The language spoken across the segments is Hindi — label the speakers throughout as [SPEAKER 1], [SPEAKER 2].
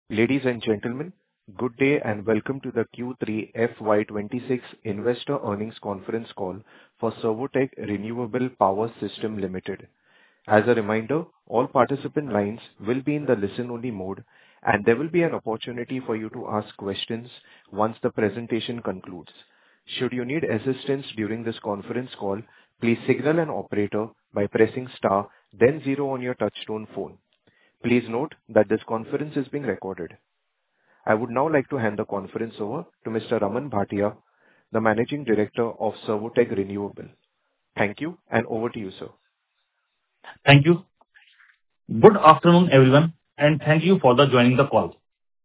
[SPEAKER 1] Ladies and gentlemen, good day and welcome to the Q3 FY26 Investor Earnings Conference Call for Servotec Renewable Power Systems Limited. As a reminder, all participant lines will be in the listen-only mode, and there will be an opportunity for you to ask questions once the presentation concludes. Should you need assistance during this conference call, please signal an operator by pressing star, then zero on your touch-tone phone. Please note that this conference is being recorded. I would now like to hand the conference over to Mr. Raman Bhatia, the Managing Director of Servotec Renewable. Thank you, and over to you, sir.
[SPEAKER 2] Thank you. Good afternoon, everyone, and thank you for joining the call.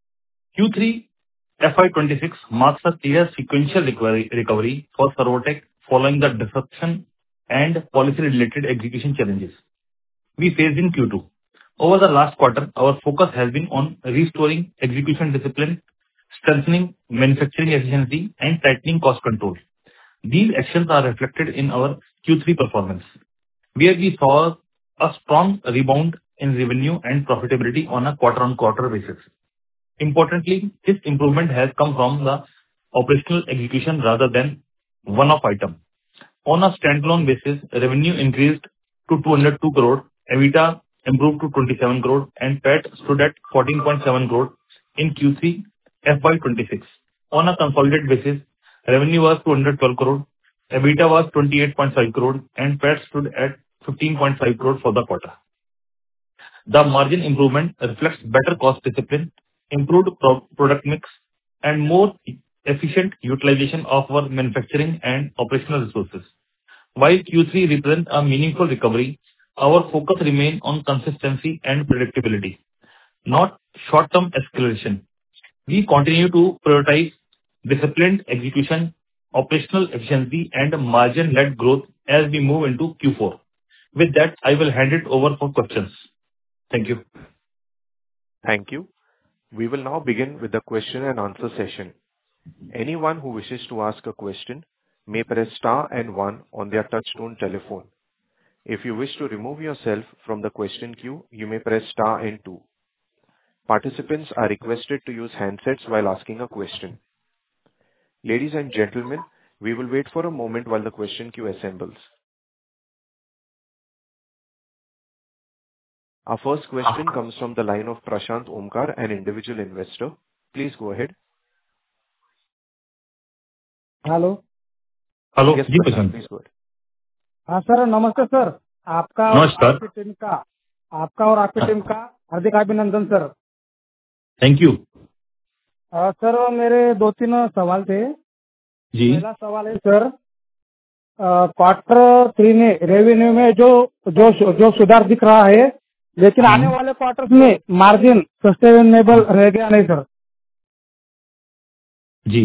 [SPEAKER 2] Q3 FY26 marks a clear sequential recovery for Servotec following the disruption and policy-related execution challenges we faced in Q2. Over the last quarter, our focus has been on restoring execution discipline, strengthening manufacturing efficiency, and tightening cost control. These actions are reflected in our Q3 performance, where we saw a strong rebound in revenue and profitability on a quarter-on-quarter basis. Importantly, this improvement has come from the operational execution rather than one-off item. On a standalone basis, revenue increased to 202 crore, EBITDA improved to 27 crore, and PAT stood at 14.7 crore in Q3 FY26. On a consolidated basis, revenue was 212 crore, EBITDA was 28.5 crore, and PAT stood at 15.5 crore for the quarter. The margin improvement reflects better cost discipline, improved product mix, and more efficient utilization of our manufacturing and operational resources. While Q3 represents a meaningful recovery, our focus remains on consistency and predictability, not short-term escalation. We continue to prioritize disciplined execution, operational efficiency, and margin-led growth as we move into Q4. With that, I will hand it over for questions. Thank you.
[SPEAKER 1] Thank you. We will now begin with the question and answer session. Anyone who wishes to ask a question may press star and one on their touch-tone telephone. If you wish to remove yourself from the question queue, you may press star and two. Participants are requested to use handsets while asking a question. Ladies and gentlemen, we will wait for a moment while the question queue assembles. Our first question comes from the line of Prashant Omkar, an individual investor. Please go ahead.
[SPEAKER 3] Hello
[SPEAKER 2] Hello.
[SPEAKER 1] Yes,
[SPEAKER 2] जी,
[SPEAKER 1] Prashant,
[SPEAKER 2] Prashant.
[SPEAKER 1] please go ahead.
[SPEAKER 3] हाँ सर, नमस्ते सर। आपका और
[SPEAKER 2] नमस्कार।
[SPEAKER 3] आपकी टीम का हार्दिक अभिनंदन सर।
[SPEAKER 2] Thank you.
[SPEAKER 3] सर मेरे 2-3 सवाल थे
[SPEAKER 2] जी।
[SPEAKER 3] पहला सवाल है सर, क्वार्टर 3 में रेवेन्यू में जो सुधार दिख रहा है, लेकिन आने वाले क्वार्टर्स में मार्जिन सस्टेनेबल रह गया नहीं सर।
[SPEAKER 2] जी,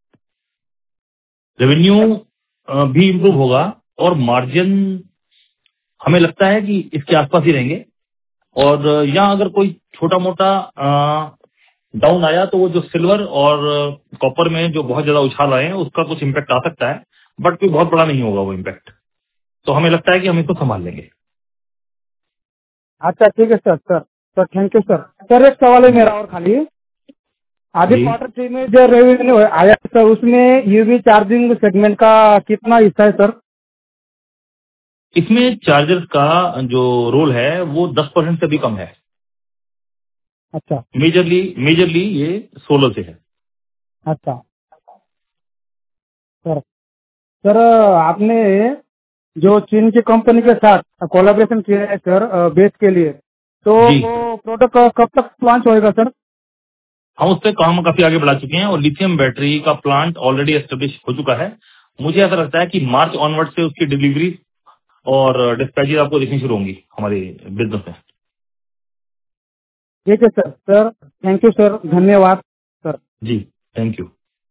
[SPEAKER 2] रेवेन्यू भी इम्प्रूव होगा और मार्जिन हमें लगता है कि इसके आसपास ही रहेंगे। और यहाँ अगर कोई छोटा मोटा डाउन आया तो वो जो सिल्वर और कॉपर में जो बहुत ज्यादा उछाल आए हैं उसका कुछ इम्पैक्ट आ सकता है, बट कोई बहुत बड़ा नहीं होगा वो इम्पैक्ट। तो हमें लगता है कि हम इसको संभाल लेंगे।
[SPEAKER 3] अच्छा ठीक है sir thank you sir. Sir एक सवाल है मेरा और खाली, अभी क्वार्टर 3 में जो रेवेन्यू आया सर, उसमें ईवी चार्जिंग सेगमेंट का कितना हिस्सा है सर?
[SPEAKER 2] इसमें चार्जर्स का जो रोल है वो 10% से भी कम है।
[SPEAKER 3] अच्छा,
[SPEAKER 2] मेजरली ये सोलर से है।
[SPEAKER 3] अच्छा सर आपने जो चीन की कंपनी के साथ कोलैबोरेशन किया है सर बेस के लिए, तो वो प्रोडक्ट कब तक लॉन्च होएगा सर?
[SPEAKER 2] हम उस पर काम काफी आगे बढ़ा चुके हैं और लिथियम बैटरी का प्लांट ऑलरेडी एस्टेब्लिश हो चुका है। मुझे ऐसा लगता है कि मार्च ऑनवर्ड से उसकी डिलीवरी और डिस्पैचेज आपको देखनी शुरू होंगी हमारे बिजनेस में।
[SPEAKER 3] ठीक है सर थैंक यू सर, धन्यवाद सर।
[SPEAKER 2] जी, thank you.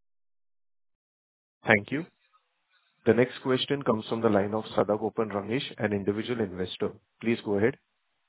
[SPEAKER 1] Thank you. The next question comes from the line of Sadagopan Ramesh, an individual investor. Please go ahead.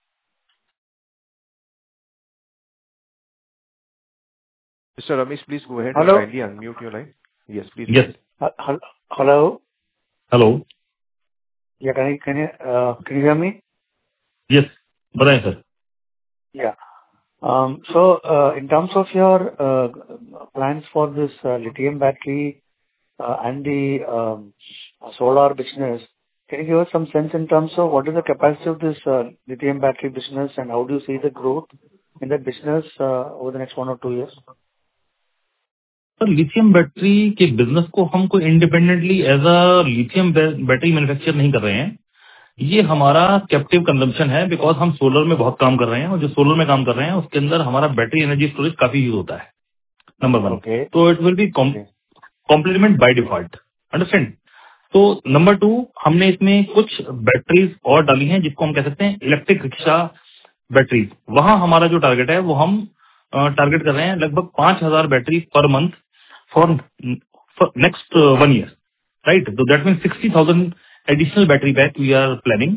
[SPEAKER 1] Mr. Ramesh, please go ahead.
[SPEAKER 4] Hello.
[SPEAKER 1] And kindly unmute your line. Yes, please.
[SPEAKER 2] Yes.
[SPEAKER 4] Hello.
[SPEAKER 2] Hello.
[SPEAKER 4] Yeah, can you hear me?
[SPEAKER 2] Yes. बताएं sir.
[SPEAKER 4] Yeah. In terms of your plans for this lithium battery and the solar business, can you give us some sense in terms of what is the capacity of this lithium battery business, and how do you see the growth in that business over the next 1 or 2 years?
[SPEAKER 2] Sir lithium battery के बिजनेस को हम कोई independently as a lithium battery manufacture नहीं कर रहे हैं। ये हमारा कैप्टिव कंजम्पशन है, बिकॉज हम सोलर में बहुत काम कर रहे हैं और जो सोलर में काम कर रहे हैं उसके अंदर हमारा बैटरी एनर्जी स्टोरेज काफी यूज होता है, नंबर 1। तो it will be complement by default, understand. तो नंबर 2, हमने इसमें कुछ बैटरीज और डाली हैं जिसको हम कह सकते हैं इलेक्ट्रिक रिक्शा बैटरीज। वहां हमारा जो टारगेट है वो हम टारगेट कर रहे हैं लगभग 5000 battery per month for next 1 year, right. तो that means 60,000 additional battery pack we are planning,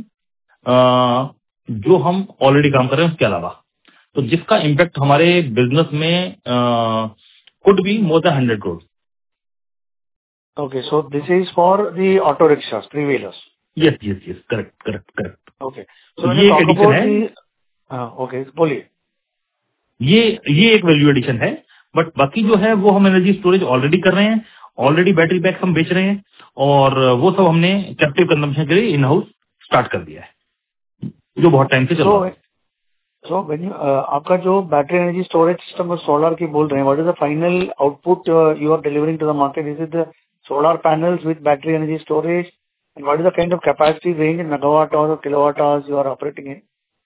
[SPEAKER 2] जो हम ऑलरेडी काम कर रहे हैं उसके अलावा। तो जिसका इम्पैक्ट हमारे बिजनेस में could be more than 100 crore।
[SPEAKER 4] Okay, so this is for the auto rickshaws, 3-wheelers.
[SPEAKER 2] Yes, correct।
[SPEAKER 4] Okay, so when
[SPEAKER 2] ये
[SPEAKER 4] you
[SPEAKER 2] एक
[SPEAKER 4] talk
[SPEAKER 2] एडिशन
[SPEAKER 4] about
[SPEAKER 2] है,
[SPEAKER 4] the okay, बोलिए।
[SPEAKER 2] ये एक वैल्यू एडिशन है, बट बाकी जो है वो हम एनर्जी स्टोरेज ऑलरेडी कर रहे हैं, ऑलरेडी बैटरी पैक हम बेच रहे हैं, और वो सब हमने कैप्टिव कंजम्पशन के लिए इन हाउस स्टार्ट कर दिया है, जो बहुत टाइम से चल रहा है।
[SPEAKER 4] So when you आपका जो बैटरी एनर्जी स्टोरेज सिस्टम और सोलर की बोल रहे हैं, what is the final output you are delivering to the market? Is it the solar panels with battery energy storage, and what is the kind of capacity range in megawatt hours और kilowatt hours you are operating in?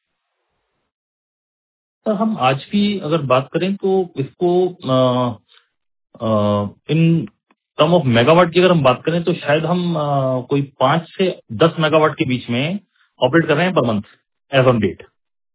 [SPEAKER 2] Sir हम आज की अगर बात करें तो इसको इन टर्म ऑफ मेगावाट की अगर हम बात करें तो शायद हम कोई 5 से 10 मेगावाट के बीच में ऑपरेट कर रहे हैं per month as on date.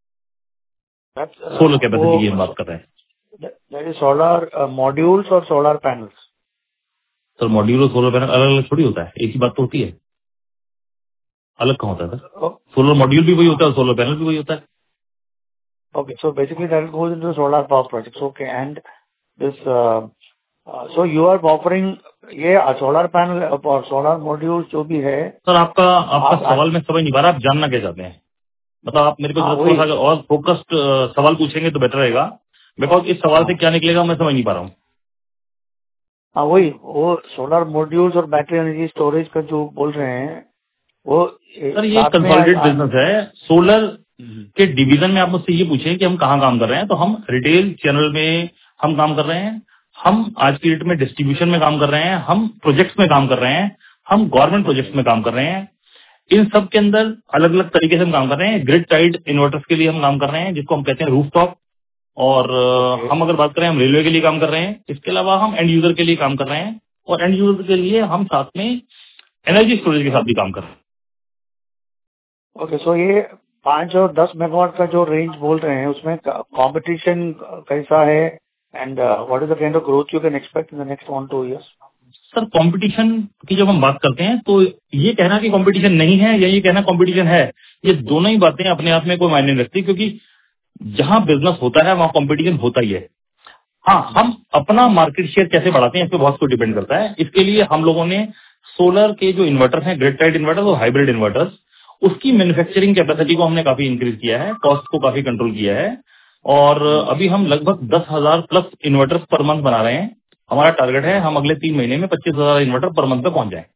[SPEAKER 2] Solar capacity की हम बात कर रहे हैं।
[SPEAKER 4] दैट इज सोलर मॉड्यूल्स और सोलर पैनल्स।
[SPEAKER 2] सर मॉड्यूल और सोलर पैनल अलग अलग थोड़ी होता है, एक ही बात तो होती है। अलग कहाँ होता है सर? सोलर मॉड्यूल भी वही होता है, सोलर पैनल भी वही होता है।
[SPEAKER 4] Okay, so basically that goes into solar power projects. Okay, and this so you are offering ये सोलर पैनल और सोलर मॉड्यूल जो भी है।
[SPEAKER 2] सर आपका सवाल मैं समझ नहीं पा रहा, आप जानना क्या चाहते हैं? मतलब आप मेरे को थोड़ा सा और फोकस्ड सवाल पूछेंगे तो बेटर रहेगा, बिकॉज इस सवाल से क्या निकलेगा मैं समझ नहीं पा रहा हूँ।
[SPEAKER 4] हाँ वही, वो सोलर मॉड्यूल्स और बैटरी एनर्जी स्टोरेज का जो बोल रहे हैं वो
[SPEAKER 2] सर ये कंसोलिडेटेड बिजनेस है। सोलर के डिवीजन में आप मुझसे ये पूछें कि हम कहाँ काम कर रहे हैं, तो हम रिटेल चैनल में हम काम कर रहे हैं, हम आज की डेट में डिस्ट्रीब्यूशन में काम कर रहे हैं, हम प्रोजेक्ट्स में काम कर रहे हैं, हम गवर्नमेंट प्रोजेक्ट्स में काम कर रहे हैं। इन सब के अंदर अलग अलग तरीके से हम काम कर रहे हैं। ग्रिड टाइड इन्वर्टर्स के लिए हम काम कर रहे हैं जिसको हम कहते हैं रूफटॉप, और हम अगर बात करें हम रेलवे के लिए काम कर रहे हैं। इसके अलावा हम एंड यूजर के लिए काम कर रहे हैं, और एंड यूजर के लिए हम साथ में एनर्जी स्टोरेज के साथ भी काम कर रहे हैं।
[SPEAKER 4] ओके, सो ये 5 और 10 मेगावाट का जो रेंज बोल रहे हैं उसमें कंपटीशन कैसा है, and what is the kind of growth you can expect in the next 1-2 years?
[SPEAKER 2] Sir competition की जब हम बात करते हैं तो ये कहना कि कंपटीशन नहीं है या ये कहना कंपटीशन है, ये दोनों ही बातें अपने आप में कोई मायने नहीं रखती, क्योंकि जहां बिजनेस होता है वहां कंपटीशन होता ही है। हाँ, हम अपना मार्केट शेयर कैसे बढ़ाते हैं इस पे बहुत कुछ डिपेंड करता है। इसके लिए हम लोगों ने सोलर के जो इन्वर्टर हैं, ग्रिड टाइड इन्वर्टर्स और हाइब्रिड इन्वर्टर्स, उसकी मैन्युफैक्चरिंग कैपेसिटी को हमने काफी इंक्रीज किया है, कॉस्ट को काफी कंट्रोल किया है, और अभी हम लगभग 10,000 प्लस इन्वर्टर्स पर मंथ बना रहे हैं। हमारा टारगेट है हम अगले 3 महीने में 25,000 इन्वर्टर पर मंथ पे पहुंच जाएं।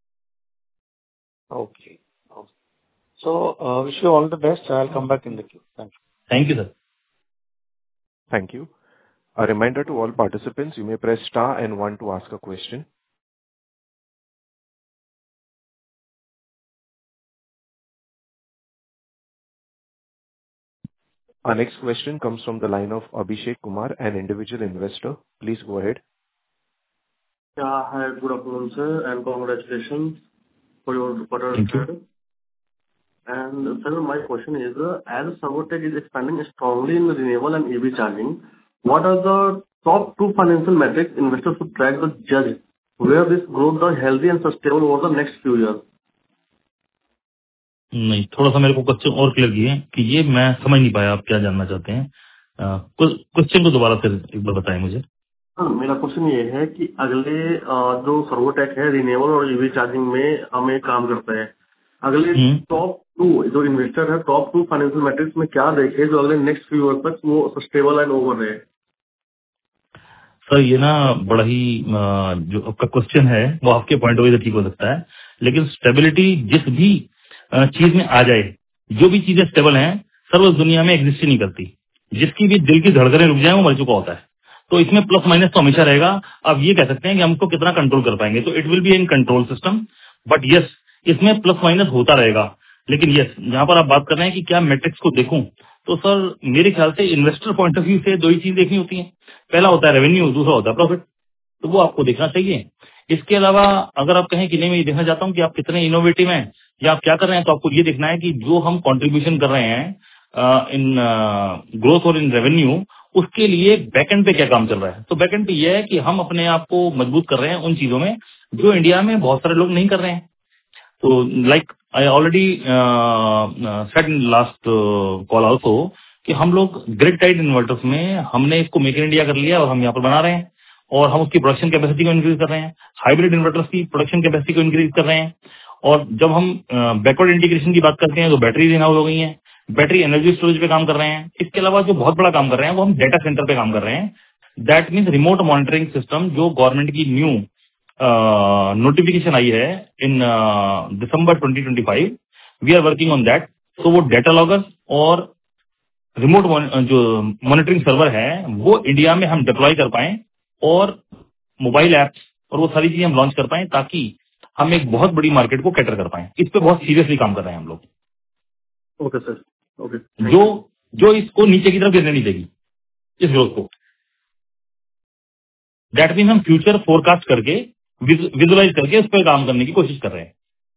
[SPEAKER 4] Okay, so wish you all the best. I will come back in the queue.
[SPEAKER 2] Thank you sir.
[SPEAKER 1] Thank you. A reminder to all participants, you may press star and 1 to ask a question. Our next question comes from the line of Abhishek Kumar, an individual investor. Please go ahead.
[SPEAKER 5] Yeah, hi, good afternoon, sir, and congratulations for your quarter.
[SPEAKER 2] Thank you.
[SPEAKER 5] And sir, my question is, as Servotech is expanding strongly in renewable and EV charging, what are the top 2 financial metrics investors should track to judge where this growth is healthy and sustainable over the next few years?
[SPEAKER 2] नहीं, थोड़ा सा मेरे को क्वेश्चन और क्लियर किए कि ये मैं समझ नहीं पाया आप क्या जानना चाहते हैं। क्वेश्चन को दोबारा फिर एक बार बताएं मुझे।
[SPEAKER 5] हाँ, मेरा क्वेश्चन ये है कि अगले जो सर्वोटेक है रिन्यूएबल और ईवी चार्जिंग में हमें काम करता है, अगले टॉप जो इन्वेस्टर है टॉप 2 फाइनेंशियल मैट्रिक्स में क्या देखे जो अगले नेक्स्ट फ्यू ईयर तक वो सस्टेबल एंड ओवर रहे?
[SPEAKER 2] सर ये ना बड़ा ही जो आपका क्वेश्चन है वो आपके पॉइंट ऑफ व्यू से ठीक हो सकता है, लेकिन स्टेबिलिटी जिस भी चीज में आ जाए, जो भी चीजें स्टेबल हैं सर उस दुनिया में एग्जिस्ट ही नहीं करती। जिसकी भी दिल की धड़कनें रुक जाए वो मर चुका होता है। तो इसमें प्लस माइनस तो हमेशा रहेगा। आप ये कह सकते हैं कि हमको कितना कंट्रोल कर पाएंगे, तो it will be in control system, but yes इसमें प्लस माइनस होता रहेगा। लेकिन यस जहां पर आप बात कर रहे हैं कि क्या मैट्रिक्स को देखूं, तो सर मेरे ख्याल से इन्वेस्टर पॉइंट ऑफ व्यू से दो ही चीज देखनी होती है। पहला होता है रेवेन्यू, दूसरा होता है प्रॉफिट, तो वो आपको देखना चाहिए। इसके अलावा अगर आप कहें कि नहीं मैं ये देखना चाहता हूँ कि आप कितने इनोवेटिव हैं या आप क्या कर रहे हैं, तो आपको ये देखना है कि जो हम कंट्रीब्यूशन कर रहे हैं इन ग्रोथ और इन रेवेन्यू, उसके लिए बैकएंड पे क्या काम चल रहा है। तो बैकएंड पे ये है कि हम अपने आप को मजबूत कर रहे हैं उन चीजों में जो इंडिया में बहुत सारे लोग नहीं कर रहे हैं। तो like I already said in last call also कि हम लोग ग्रिड टाइड इन्वर्टर्स में हमने इसको मेक इन इंडिया कर लिया और हम यहाँ पर बना रहे हैं और हम उसकी प्रोडक्शन कैपेसिटी को इंक्रीज कर रहे हैं। हाइब्रिड इन्वर्टर्स की प्रोडक्शन कैपेसिटी को इंक्रीज कर रहे हैं। और जब हम बैकवर्ड इंटीग्रेशन की बात करते हैं तो बैटरीज इन हाउस हो गई हैं, बैटरी एनर्जी स्टोरेज पे काम कर रहे हैं। इसके अलावा जो बहुत बड़ा काम कर रहे हैं वो हम डेटा सेंटर पे काम कर रहे हैं। That means remote monitoring system, जो गवर्नमेंट की न्यू नोटिफिकेशन आई है in December 2025, we are working on that. तो वो डेटा लॉगर और रिमोट जो मॉनिटरिंग सर्वर है वो इंडिया में हम डिप्लॉय कर पाएं और मोबाइल एप्स और वो सारी चीजें हम लॉन्च कर पाएं ताकि हम एक बहुत बड़ी मार्केट को कैटर कर पाएं। इस पे बहुत सीरियसली काम कर रहे हैं हम लोग।
[SPEAKER 5] ओके सर, ओके,
[SPEAKER 2] जो जो इसको नीचे की तरफ गिरने नहीं देगी, इस ग्रोथ को। दैट मीन हम फ्यूचर फोरकास्ट करके विजुअलाइज करके उस पर काम करने की कोशिश कर रहे हैं।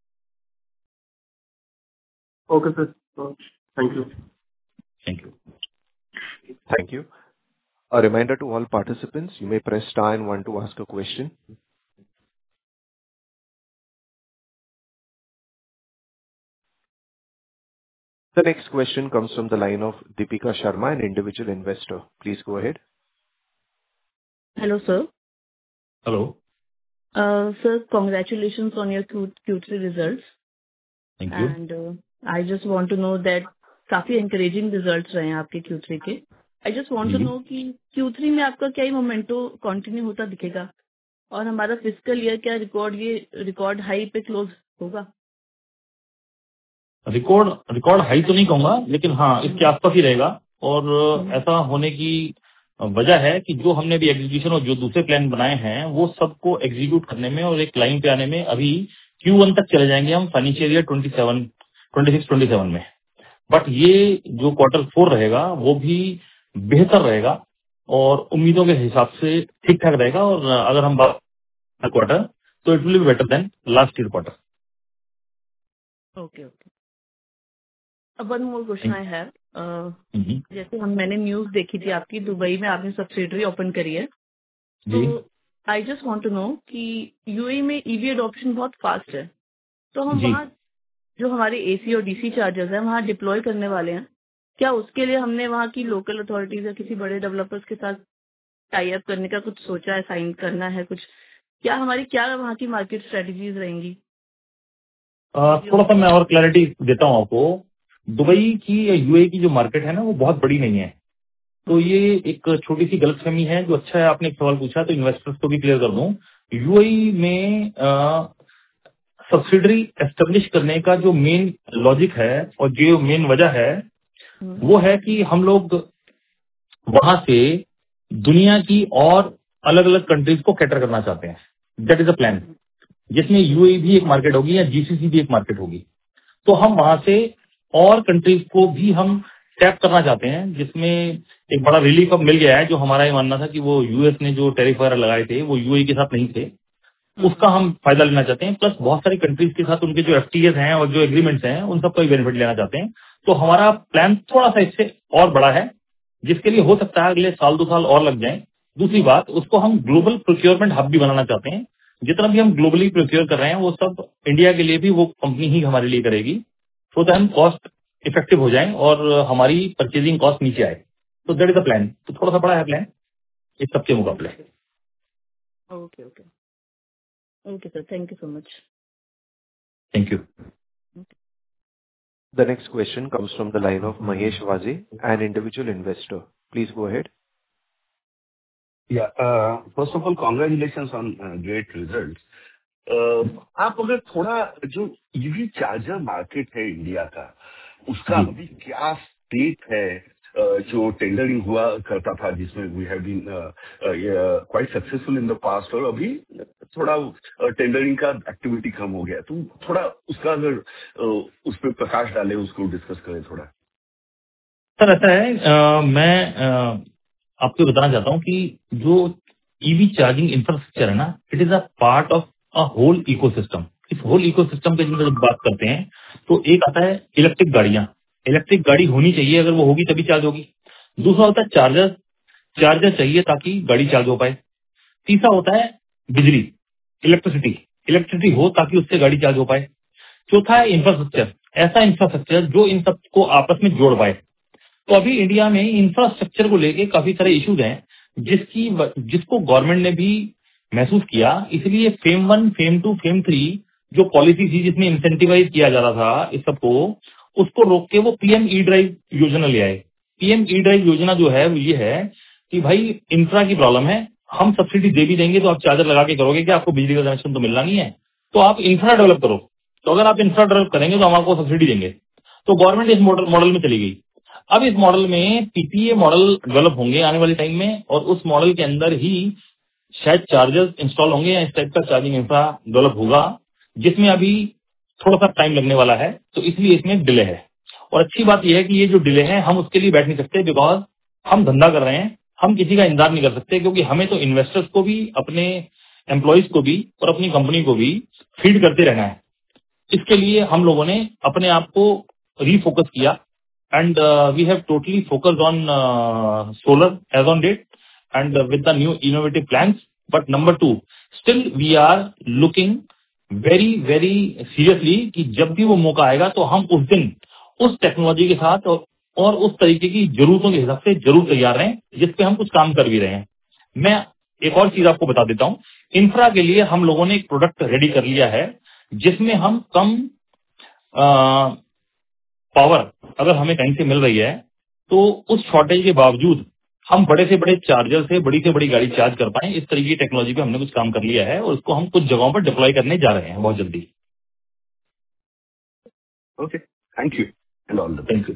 [SPEAKER 5] Okay sir, thank you.
[SPEAKER 2] Thank you.
[SPEAKER 1] Thank you. A reminder to all participants, you may press star and one to ask a question. The next question comes from the line of Deepika Sharma, an individual investor. Please go ahead.
[SPEAKER 6] Hello, sir.
[SPEAKER 2] Hello.
[SPEAKER 6] Sir, congratulations on your Q3 results.
[SPEAKER 2] Thank you.
[SPEAKER 6] And I just want to know that काफी encouraging results रहे हैं आपके Q3 के। I just want to
[SPEAKER 2] ji.
[SPEAKER 6] know कि Q3 में आपका क्या ही मोमेंटो कंटिन्यू होता दिखेगा और हमारा फिस्कल ईयर क्या रिकॉर्ड हाई पे क्लोज होगा?
[SPEAKER 2] रिकॉर्ड हाई तो नहीं कहूंगा, लेकिन हाँ इसके आसपास ही रहेगा। और ऐसा होने की वजह है कि जो हमने भी एग्जीक्यूशन और जो दूसरे प्लान बनाए हैं वो सबको एग्जीक्यूट करने में और एक लाइन पे आने में अभी Q1 तक चले जाएंगे हम फाइनेंशियल ईयर 26-27 में। बट ये जो Q4 रहेगा वो भी बेहतर रहेगा और उम्मीदों के हिसाब से ठीक ठाक रहेगा। और अगर हम बात क्वार्टर तो it will be better than last year quarter.
[SPEAKER 6] Okay okay. अब one more question I have. जैसे मैंने न्यूज देखी थी आपकी, दुबई में आपने सब्सिडरी ओपन करी है, तो I just want to know कि यूएई में ईवी अडॉप्शन बहुत फास्ट है, तो हम वहाँ जो हमारे एसी और डीसी चार्जर्स हैं वहाँ डिप्लॉय करने वाले हैं, क्या उसके लिए हमने वहाँ की लोकल अथॉरिटीज या किसी बड़े डेवलपर्स के साथ टाई अप करने का कुछ सोचा है, साइन करना है कुछ? क्या वहाँ की मार्केट स्ट्रेटजीज रहेंगी?
[SPEAKER 2] थोड़ा सा मैं और क्लैरिटी देता हूँ आपको। दुबई की या यूएई की जो मार्केट है ना वो बहुत बड़ी नहीं है, तो ये एक छोटी सी गलतफहमी है। जो अच्छा है आपने एक सवाल पूछा तो इन्वेस्टर्स को भी क्लियर कर दूं। यूएई में सब्सिडरी एस्टेब्लिश करने का जो मेन लॉजिक है और जो मेन वजह है वो है कि हम लोग वहां से दुनिया की और अलग अलग कंट्रीज को कैटर करना चाहते हैं। दैट इज अ प्लान, जिसमें यूएई भी एक मार्केट होगी या जीसीसी भी एक मार्केट होगी। तो हम वहां से और कंट्रीज को भी हम टैप करना चाहते हैं, जिसमें एक बड़ा रिलीफ अब मिल गया है। जो हमारा ये मानना था कि वो यूएस ने जो टैरिफ वगैरह लगाए थे वो यूएई के साथ नहीं थे, उसका हम फायदा लेना चाहते हैं। प्लस बहुत सारी कंट्रीज के साथ उनके जो एफटीएस हैं और जो एग्रीमेंट्स हैं उन सबका भी बेनिफिट लेना चाहते हैं। तो हमारा प्लान थोड़ा सा इससे और बड़ा है, जिसके लिए हो सकता है अगले साल 2 साल और लग जाए। दूसरी बात, उसको हम ग्लोबल प्रोक्योरमेंट हब भी बनाना चाहते हैं। जितना भी हम ग्लोबली प्रोक्योर कर रहे हैं वो सब इंडिया के लिए भी वो कंपनी ही हमारे लिए करेगी, तो दैट हम कॉस्ट इफेक्टिव हो जाए और हमारी परचेजिंग कॉस्ट नीचे आए। तो दैट इज द प्लान। तो थोड़ा सा बड़ा है प्लान इस सबके मुकाबले।
[SPEAKER 6] Okay okay okay sir, thank you so much.
[SPEAKER 2] Thank you.
[SPEAKER 1] The next question comes from the line of Mahesh Waze, an individual investor. Please go ahead.
[SPEAKER 7] Yeah. First of all, congratulations on great results. आप अगर थोड़ा जो EV चार्जर मार्केट है इंडिया का, उसका अभी क्या स्टेट है, जो टेंडरिंग हुआ करता था जिसमें we have been quite successful in the past, और अभी थोड़ा टेंडरिंग का एक्टिविटी कम हो गया, तो थोड़ा उसका अगर उस पर प्रकाश डालें, उसको डिस्कस करें थोड़ा।
[SPEAKER 2] सर ऐसा है, मैं आपको बताना चाहता हूँ कि जो ईवी चार्जिंग इंफ्रास्ट्रक्चर है ना, it is a part of a whole ecosystem. इस होल इकोसिस्टम के जब बात करते हैं तो एक आता है इलेक्ट्रिक गाड़ियां। इलेक्ट्रिक गाड़ी होनी चाहिए, अगर वो होगी तभी चार्ज होगी। दूसरा होता है चार्जर चाहिए ताकि गाड़ी चार्ज हो पाए। तीसरा होता है बिजली, इलेक्ट्रिसिटी हो ताकि उससे गाड़ी चार्ज हो पाए। चौथा है इंफ्रास्ट्रक्चर, ऐसा इंफ्रास्ट्रक्चर जो इन सबको आपस में जोड़ पाए। तो अभी इंडिया में इंफ्रास्ट्रक्चर को लेके काफी सारे इश्यूज हैं, जिसको गवर्नमेंट ने भी महसूस किया। इसलिए फेम 1, फेम 2, फेम 3 जो पॉलिसी थी जिसमें इंसेंटिवाइज किया जा रहा था इस सबको, उसको रोक के वो पीएम ई ड्राइव योजना ले आए। पीएम ई ड्राइव योजना जो है वो ये है कि भाई इंफ्रा की प्रॉब्लम है, हम सब्सिडी दे भी देंगे तो आप चार्जर लगा के करोगे कि आपको बिजली का कनेक्शन तो मिलना नहीं है, तो आप इंफ्रा डेवलप करो। तो अगर आप इंफ्रा डेवलप करेंगे तो हम आपको सब्सिडी देंगे। तो गवर्नमेंट इस मॉडल में चली गई। अब इस मॉडल में पीपीए मॉडल डेवलप होंगे आने वाले टाइम में, और उस मॉडल के अंदर ही शायद चार्जर्स इंस्टॉल होंगे या इस टाइप का चार्जिंग इंफ्रा डेवलप होगा, जिसमें अभी थोड़ा सा टाइम लगने वाला है। तो इसलिए इसमें डिले है। और अच्छी बात यह है कि ये जो डिले है, हम उसके लिए बैठ नहीं सकते, बिकॉज हम धंधा कर रहे हैं, हम किसी का इंतजार नहीं कर सकते, क्योंकि हमें तो इन्वेस्टर्स को भी, अपने एम्प्लॉयज को भी और अपनी कंपनी को भी फीड करते रहना है। इसके लिए हम लोगों ने अपने आप को रीफोकस किया, and we have totally focused on solar as on date, and with the new innovative plans. But number 2, still we are looking very seriously कि जब भी वो मौका आएगा तो हम उस दिन उस टेक्नोलॉजी के साथ और उस तरीके की जरूरतों के हिसाब से जरूर तैयार रहें, जिस पे हम कुछ काम कर भी रहे हैं। मैं एक और चीज आपको बता देता हूँ, इंफ्रा के लिए हम लोगों ने एक प्रोडक्ट रेडी कर लिया है, जिसमें हम कम पावर अगर हमें टाइम से मिल रही है, तो उस शॉर्टेज के बावजूद हम बड़े से बड़े चार्जर से बड़ी गाड़ी चार्ज कर पाए। इस तरीके की टेक्नोलॉजी पे हमने कुछ काम कर लिया है, और उसको हम कुछ जगहों पर डिप्लॉय करने जा रहे हैं बहुत जल्दी।
[SPEAKER 7] Okay, thank you and all the best.
[SPEAKER 2] Thank you.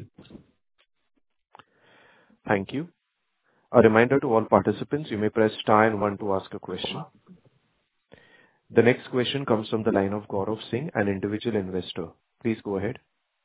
[SPEAKER 1] Thank you. A reminder to all participants, you may press star and 1 to ask a question. The next question comes from the line of Gaurav Singh, an individual investor. Please go ahead.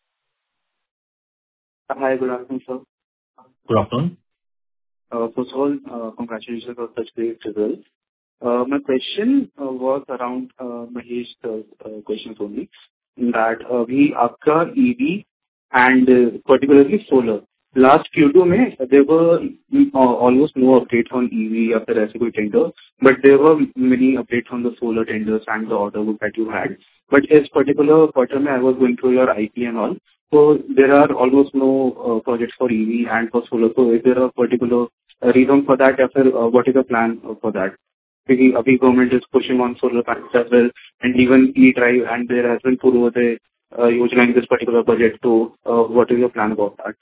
[SPEAKER 8] Hi, good afternoon, sir.
[SPEAKER 2] Good afternoon.
[SPEAKER 8] First of all, congratulations on such great results. My question was around Mahesh's questions only, that आपका EV and particularly solar. Last Q2 में there were almost no updates on EV या फिर ऐसे कोई tender, but there were many updates on the solar tenders and the order book that you had. But इस particular quarter में I was going through your IP and all, so there are almost no projects for EV and for solar. So is there a particular reason for that, या फिर what is the plan for that? क्योंकि अभी government is pushing on solar panels as well, and even e-drive, and there has been Purvodaya योजना in this particular budget. So what is your plan about that?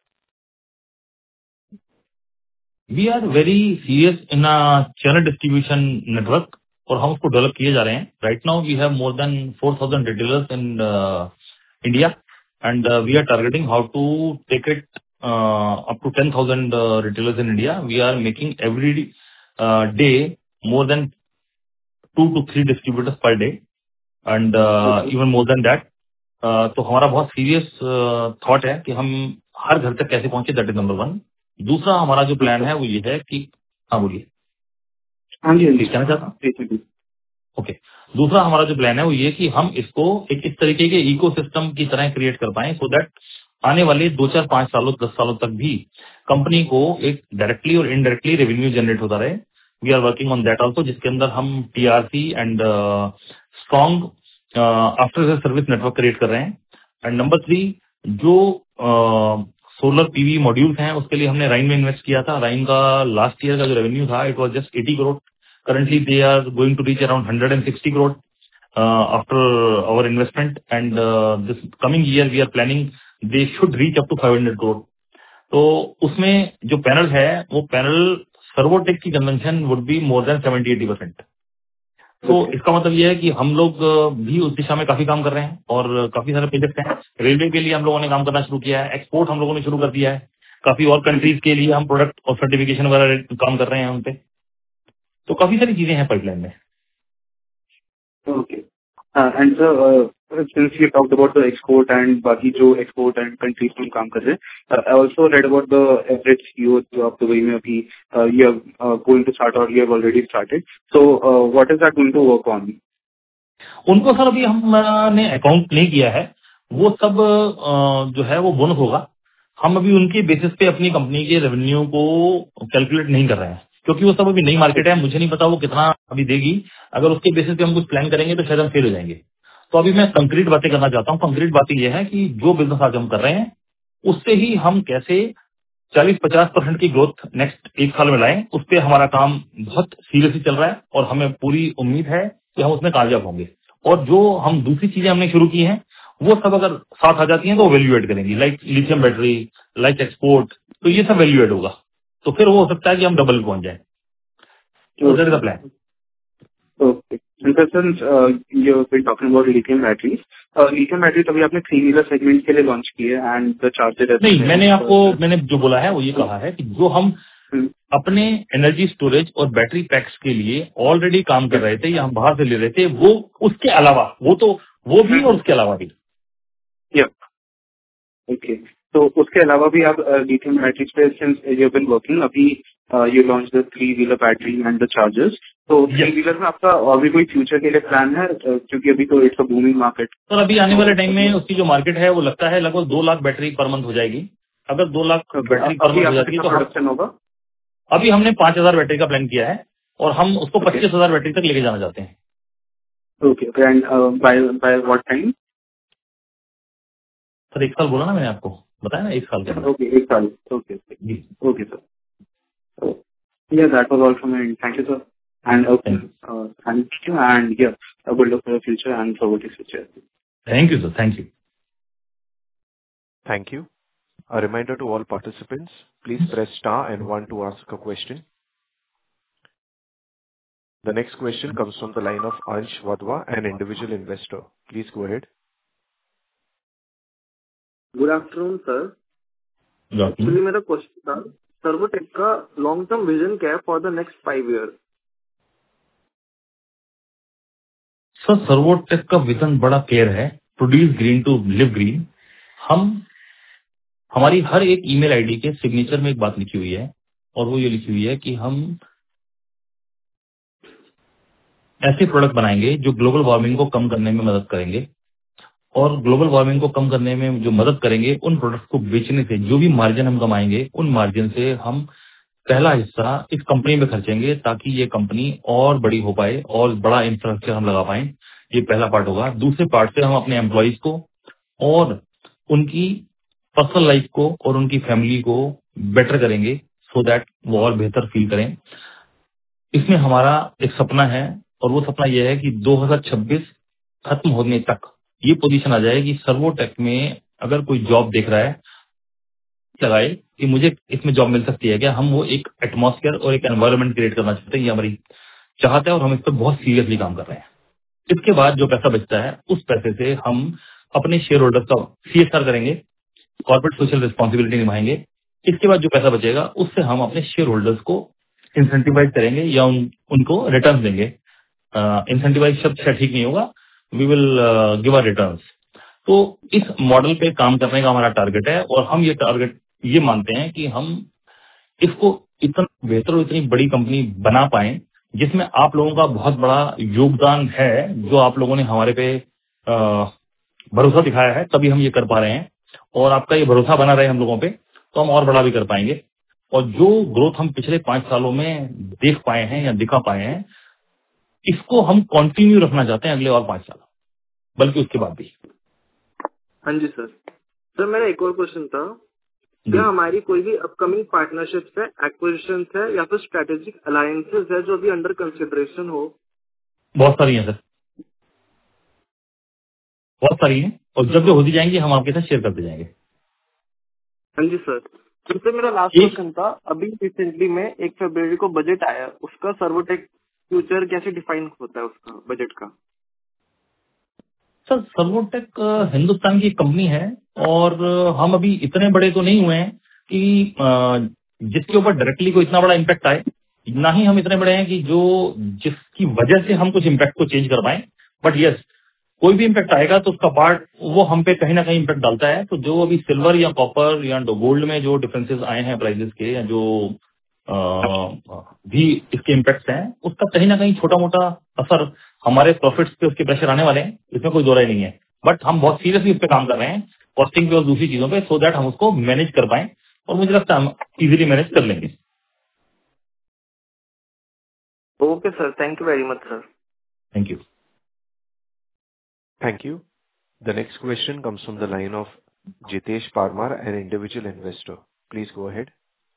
[SPEAKER 2] We are very serious in a channel distribution network, और हम उसको डेवलप किए जा रहे हैं। Right now we have more than 4,000 retailers in India, and we are targeting how to take it up to 10,000 retailers in India. We are making every day more than 2 to 3 distributors per day, and even more than that. तो हमारा बहुत सीरियस थॉट है कि हम हर घर तक कैसे पहुंचे, दैट इज नंबर 1। दूसरा हमारा जो प्लान है वो ये है कि, हाँ बोलिए।
[SPEAKER 8] हाँ जी
[SPEAKER 2] कहना चाहता हूँ। ओके, दूसरा हमारा जो प्लान है वो ये कि हम इसको एक इस तरीके के इकोसिस्टम की तरह क्रिएट कर पाए, सो दैट आने वाले 2, 4, 5 सालों 10 सालों तक भी कंपनी को एक डायरेक्टली और इनडायरेक्टली रेवेन्यू जनरेट होता रहे। We are working on that also, जिसके अंदर हम TRC and strong after service network create कर रहे हैं। एंड नंबर 3, जो सोलर पीवी मॉड्यूल्स हैं उसके लिए हमने राइन में इन्वेस्ट किया था। राइन का लास्ट ईयर का जो रेवेन्यू था, it was just 80 crore. Currently they are going to reach around 160 crore after our investment, and this coming year we are planning they should reach up to 500 crore. तो उसमें जो पैनल है वो पैनल सर्वोटेक की consumption would be more than 70-80%। तो इसका मतलब ये है कि हम लोग भी उस दिशा में काफी काम कर रहे हैं और काफी सारे प्रोजेक्ट हैं। रेलवे के लिए हम लोगों ने काम करना शुरू किया है, एक्सपोर्ट हम लोगों ने शुरू कर दिया है, काफी और कंट्रीज के लिए हम प्रोडक्ट और सर्टिफिकेशन वगैरह काम कर रहे हैं उन पे। तो काफी सारी चीजें हैं पाइपलाइन में।
[SPEAKER 8] Okay. And sir, since you talked about the export and बाकी जो export and countries में काम कर रहे हैं, I also read about the average CEO जो आप दुबई में अभी you are going to start or you have already started. So what is that going to work on?
[SPEAKER 2] उनको सर अभी हमने अकाउंट नहीं किया है, वो सब जो है वो बोनस होगा। हम अभी उनके बेसिस पे अपनी कंपनी के रेवेन्यू को कैलकुलेट नहीं कर रहे हैं, क्योंकि वो सब अभी नई मार्केट है, मुझे नहीं पता वो कितना अभी देगी। अगर उसके बेसिस पे हम कुछ प्लान करेंगे तो शायद हम फेल हो जाएंगे। तो अभी मैं कंक्रीट बातें करना चाहता हूँ। कंक्रीट बातें ये है कि जो बिजनेस आज हम कर रहे हैं उससे ही हम कैसे 40-50% की ग्रोथ नेक्स्ट 1 साल में लाएं, उस पर हमारा काम बहुत सीरियसली चल रहा है और हमें पूरी उम्मीद है कि हम उसमें कामयाब होंगे। और जो हम दूसरी चीजें हमने शुरू की हैं वो सब अगर साथ आ जाती हैं तो वैल्यू एड करेंगी, like lithium battery, like export. तो ये सब वैल्यू एड होगा, तो फिर वो हो सकता है कि हम डबल पहुंच जाए। तो that is the plan.
[SPEAKER 8] Okay. And sir, since you've been talking about lithium batteries अभी आपने 3-wheeler segment के लिए लॉन्च की है and the charger
[SPEAKER 2] नहीं, मैंने जो बोला है वो ये कहा है कि जो हम अपने एनर्जी स्टोरेज और बैटरी पैक्स के लिए ऑलरेडी काम कर रहे थे या हम बाहर से ले रहे थे, वो उसके अलावा वो भी और उसके अलावा भी।
[SPEAKER 8] ओके, तो उसके अलावा भी आप लिथियम बैटरीज पे since you have been working, अभी you launch the 3-wheeler battery and the chargers. तो 3-wheeler में आपका और भी कोई फ्यूचर के लिए प्लान है, क्योंकि अभी तो इट्स अ बूमिंग मार्केट।
[SPEAKER 2] तो अभी आने वाले टाइम में उसकी जो मार्केट है वो लगता है लगभग 2 लाख बैटरी पर मंथ हो जाएगी। अगर 2 लाख बैटरी पर मंथ हो जाती है तो
[SPEAKER 8] प्रोडक्शन होगा।
[SPEAKER 2] अभी हमने 5,000 बैटरी का प्लान किया है और हम उसको 25,000 बैटरी तक लेके जाना चाहते हैं।
[SPEAKER 8] Okay, and by what time?
[SPEAKER 2] Sir 1 साल बोला ना मैंने, आपको बताया ना 1 साल के।
[SPEAKER 8] ओके, 1 साल। Okay okay sir, yeah, that was all from me. Thank you, sir. And thank you, and yeah, I will look for the future and forward the future.
[SPEAKER 2] Thank you, sir. Thank you.
[SPEAKER 1] Thank you. A reminder to all participants, please press star and 1 to ask a question. The next question comes from the line of Ansh Wadhwa, an individual investor. Please go ahead.
[SPEAKER 9] Good afternoon sir. Actually मेरा क्वेश्चन था, सर्वोटेक का लॉन्ग टर्म विजन क्या है for the next 5 year?
[SPEAKER 2] Sir Servotech का विजन बड़ा क्लियर है, produce green to live green. हमारी हर एक ईमेल आईडी के सिग्नेचर में एक बात लिखी हुई है और वो ये लिखी हुई है कि हम ऐसे प्रोडक्ट बनाएंगे जो ग्लोबल वार्मिंग को कम करने में मदद करेंगे, और ग्लोबल वार्मिंग को कम करने में जो मदद करेंगे उन प्रोडक्ट को बेचने से जो भी मार्जिन हम कमाएंगे उन मार्जिन से हम पहला हिस्सा इस कंपनी में खर्चेंगे ताकि ये कंपनी और बड़ी हो पाए और बड़ा इंफ्रास्ट्रक्चर हम लगा पाए। ये पहला पार्ट होगा। दूसरे पार्ट से हम अपने एम्प्लॉइज को और उनकी पर्सनल लाइफ को और उनकी फैमिली को बेटर करेंगे सो दैट वो और बेहतर फील करें। इसमें हमारा एक सपना है और वो सपना यह है कि 2026 खत्म होने तक ये पोजीशन आ जाए कि सर्वोटेक में अगर कोई जॉब देख रहा है लगाए कि मुझे इसमें जॉब मिल सकती है क्या। हम वो एक एटमॉस्फेयर और एक एनवायरनमेंट क्रिएट करना चाहते हैं, ये हमारी चाहत है और हम इस पर बहुत सीरियसली काम कर रहे हैं। इसके बाद जो पैसा बचता है उस पैसे से हम अपने शेयर होल्डर्स का CSR करेंगे, कॉर्पोरेट सोशल रिस्पॉन्सिबिलिटी निभाएंगे। इसके बाद जो पैसा बचेगा उससे हम अपने शेयर होल्डर्स को इंसेंटिवाइज करेंगे या उनको रिटर्न देंगे। इंसेंटिवाइज शब्द शायद ठीक नहीं होगा, we will give a returns. तो इस मॉडल पे काम करने का हमारा टारगेट है और हम ये टारगेट ये मानते हैं कि हम इसको इतना बेहतर और इतनी बड़ी कंपनी बना पाए जिसमें आप लोगों का बहुत बड़ा योगदान है। जो आप लोगों ने हमारे पे भरोसा दिखाया है तभी हम ये कर पा रहे हैं, और आपका ये भरोसा बना रहे हम लोगों पे तो हम और बड़ा भी कर पाएंगे। और जो ग्रोथ हम पिछले 5 सालों में देख पाए हैं या दिखा पाए हैं, इसको हम कंटिन्यू रखना चाहते हैं अगले और 5 साल, बल्कि उसके बाद भी।
[SPEAKER 9] हाँ जी सर। सर मेरा एक और क्वेश्चन था, क्या हमारी कोई भी अपकमिंग पार्टनरशिप्स है, एक्विजिशंस है या फिर स्ट्रेटेजिक अलायंसेस है जो अभी अंडर कंसिडरेशन हो?
[SPEAKER 2] बहुत सारी हैं सर, बहुत सारी हैं, और जब जो होती जाएंगी हम आपके साथ शेयर करते जाएंगे।
[SPEAKER 9] हाँ जी सर। फिर मेरा लास्ट क्वेश्चन था, अभी रिसेंटली में 1 फरवरी को बजट आया, उसका सर्वोटेक फ्यूचर कैसे डिफाइन होता है उसका बजट का?
[SPEAKER 2] सर सर्वोटेक हिंदुस्तान की एक कंपनी है और हम अभी इतने बड़े तो नहीं हुए हैं कि जिसके ऊपर डायरेक्टली कोई इतना बड़ा इम्पैक्ट आए, ना ही हम इतने बड़े हैं कि जो जिसकी वजह से हम कुछ इम्पैक्ट को चेंज कर पाए। बट यस, कोई भी इम्पैक्ट आएगा तो उसका पार्ट वो हम पे कहीं ना कहीं इम्पैक्ट डालता है। तो जो अभी सिल्वर या कॉपर या गोल्ड में जो डिफरेंसेस आए हैं प्राइसेस के, या जो भी इसके इम्पैक्ट्स हैं, उसका कहीं ना कहीं छोटा मोटा असर हमारे प्रॉफिट्स पे उसके प्रेशर आने वाले हैं, इसमें कोई दो राय नहीं है। बट हम बहुत सीरियसली उस पर काम कर रहे हैं, कॉस्टिंग पे और दूसरी चीजों पे, सो दैट हम उसको मैनेज कर पाए, और मुझे लगता है हम इजीली मैनेज कर लेंगे।
[SPEAKER 9] Okay sir, thank you very much sir.
[SPEAKER 2] Thank you.
[SPEAKER 1] Thank you. The next question comes from the line of Jitesh Parmar, an individual investor. Please go ahead.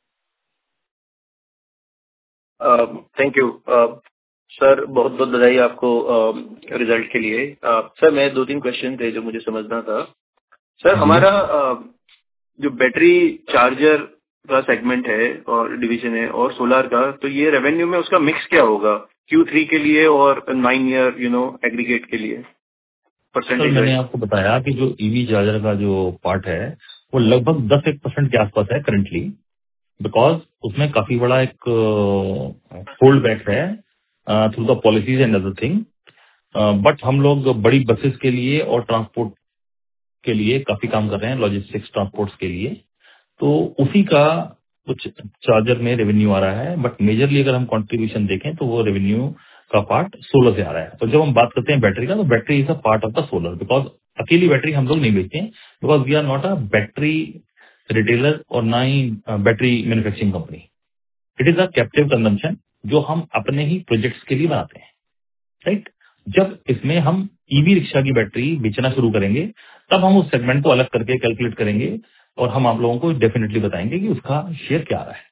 [SPEAKER 10] Thank you sir, बहुत बहुत बधाई आपको रिजल्ट के लिए। सर मैं 2-3 क्वेश्चन थे जो मुझे समझना था। सर हमारा जो बैटरी चार्जर का सेगमेंट है और डिवीजन है और सोलर का, तो ये रेवेन्यू में उसका मिक्स क्या होगा Q3 के लिए और 9 ईयर एग्रीगेट के लिए परसेंटेज?
[SPEAKER 2] सर मैंने आपको बताया कि जो ईवी चार्जर का जो पार्ट है वो लगभग 10% के आसपास है करंटली, बिकॉज उसमें काफी बड़ा एक होल्ड बैक है through the policies and other thing. But हम लोग बड़ी बसेस के लिए और ट्रांसपोर्ट के लिए काफी काम कर रहे हैं, लॉजिस्टिक्स ट्रांसपोर्ट्स के लिए, तो उसी का कुछ चार्जर में रेवेन्यू आ रहा है। बट मेजरली अगर हम कंट्रीब्यूशन देखें तो वो रेवेन्यू का पार्ट सोलर से आ रहा है। तो जब हम बात करते हैं बैटरी का, तो battery is a part of the solar, because अकेली बैटरी हम लोग नहीं बेचते हैं, because we are not a battery retailer और ना ही battery manufacturing company. It is a captive consumption जो हम अपने ही प्रोजेक्ट्स के लिए बनाते हैं, राइट। जब इसमें हम ईवी रिक्शा की बैटरी बेचना शुरू करेंगे तब हम उस सेगमेंट को अलग करके कैलकुलेट करेंगे और हम आप लोगों को डेफिनेटली बताएंगे कि उसका शेयर क्या आ रहा है।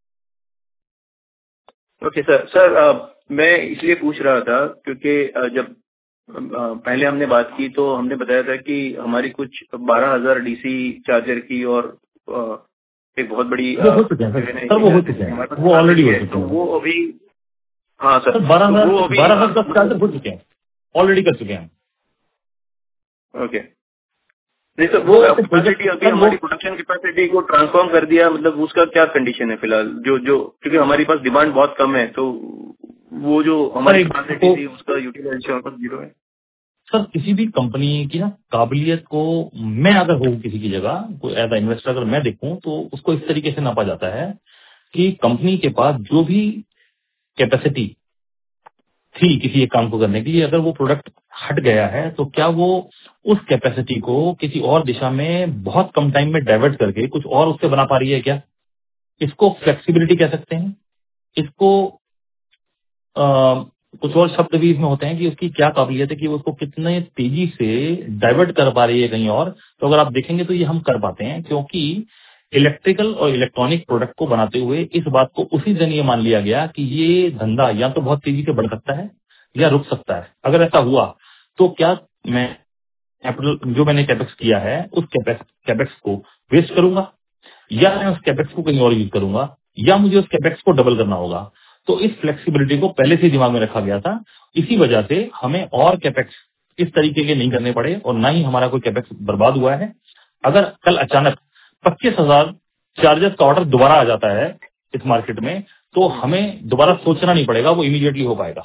[SPEAKER 10] Okay sir. सर मैं इसलिए पूछ रहा था क्योंकि जब पहले हमने बात की तो हमने बताया था कि हमारी कुछ 12,000 डीसी चार्जर की और एक बहुत बड़ी
[SPEAKER 2] वो हो चुके हैं सर, वो हो चुके हैं, वो ऑलरेडी हो चुके हैं।
[SPEAKER 10] वो अभी हाँ सर
[SPEAKER 2] 12,000 चार्जर हो चुके हैं, ऑलरेडी कर चुके हैं।
[SPEAKER 10] ओके, नहीं सर वो कैपेसिटी अभी हमारी प्रोडक्शन कैपेसिटी को ट्रांसफॉर्म कर दिया, मतलब उसका क्या कंडीशन है फिलहाल? जो क्योंकि हमारे पास डिमांड बहुत कम है, तो वो जो हमारी कैपेसिटी थी उसका यूटिलाइजेशन पर 0 है।
[SPEAKER 2] सर किसी भी कंपनी की ना काबिलियत को, मैं अगर हूँ किसी की जगह, कोई एज अ इन्वेस्टर अगर मैं देखूं, तो उसको इस तरीके से नापा जाता है कि कंपनी के पास जो भी कैपेसिटी थी किसी एक काम को करने की, अगर वो प्रोडक्ट हट गया है तो क्या वो उस कैपेसिटी को किसी और दिशा में बहुत कम टाइम में डाइवर्ट करके कुछ और उससे बना पा रही है क्या? इसको फ्लेक्सिबिलिटी कह सकते हैं। इसको कुछ और शब्द भी इसमें होते हैं कि उसकी क्या काबिलियत है कि वो उसको कितने तेजी से डाइवर्ट कर पा रही है कहीं और। तो अगर आप देखेंगे तो ये हम कर पाते हैं, क्योंकि इलेक्ट्रिकल और इलेक्ट्रॉनिक प्रोडक्ट को बनाते हुए इस बात को उसी दिन ये मान लिया गया कि ये धंधा या तो बहुत तेजी से बढ़ सकता है या रुक सकता है। अगर ऐसा हुआ तो क्या मैं कैपिटल जो मैंने कैपेक्स किया है उस कैपेक्स को वेस्ट करूंगा, या मैं उस कैपेक्स को कहीं और यूज करूंगा, या मुझे उस कैपेक्स को डबल करना होगा। तो इस फ्लेक्सिबिलिटी को पहले से दिमाग में रखा गया था। इसी वजह से हमें और कैपेक्स इस तरीके के नहीं करने पड़े और ना ही हमारा कोई कैपेक्स बर्बाद हुआ है। अगर कल अचानक 25,000 चार्जर्स का ऑर्डर दोबारा आ जाता है इस मार्केट में, तो हमें दोबारा सोचना नहीं पड़ेगा, वो इमीडिएटली हो पाएगा।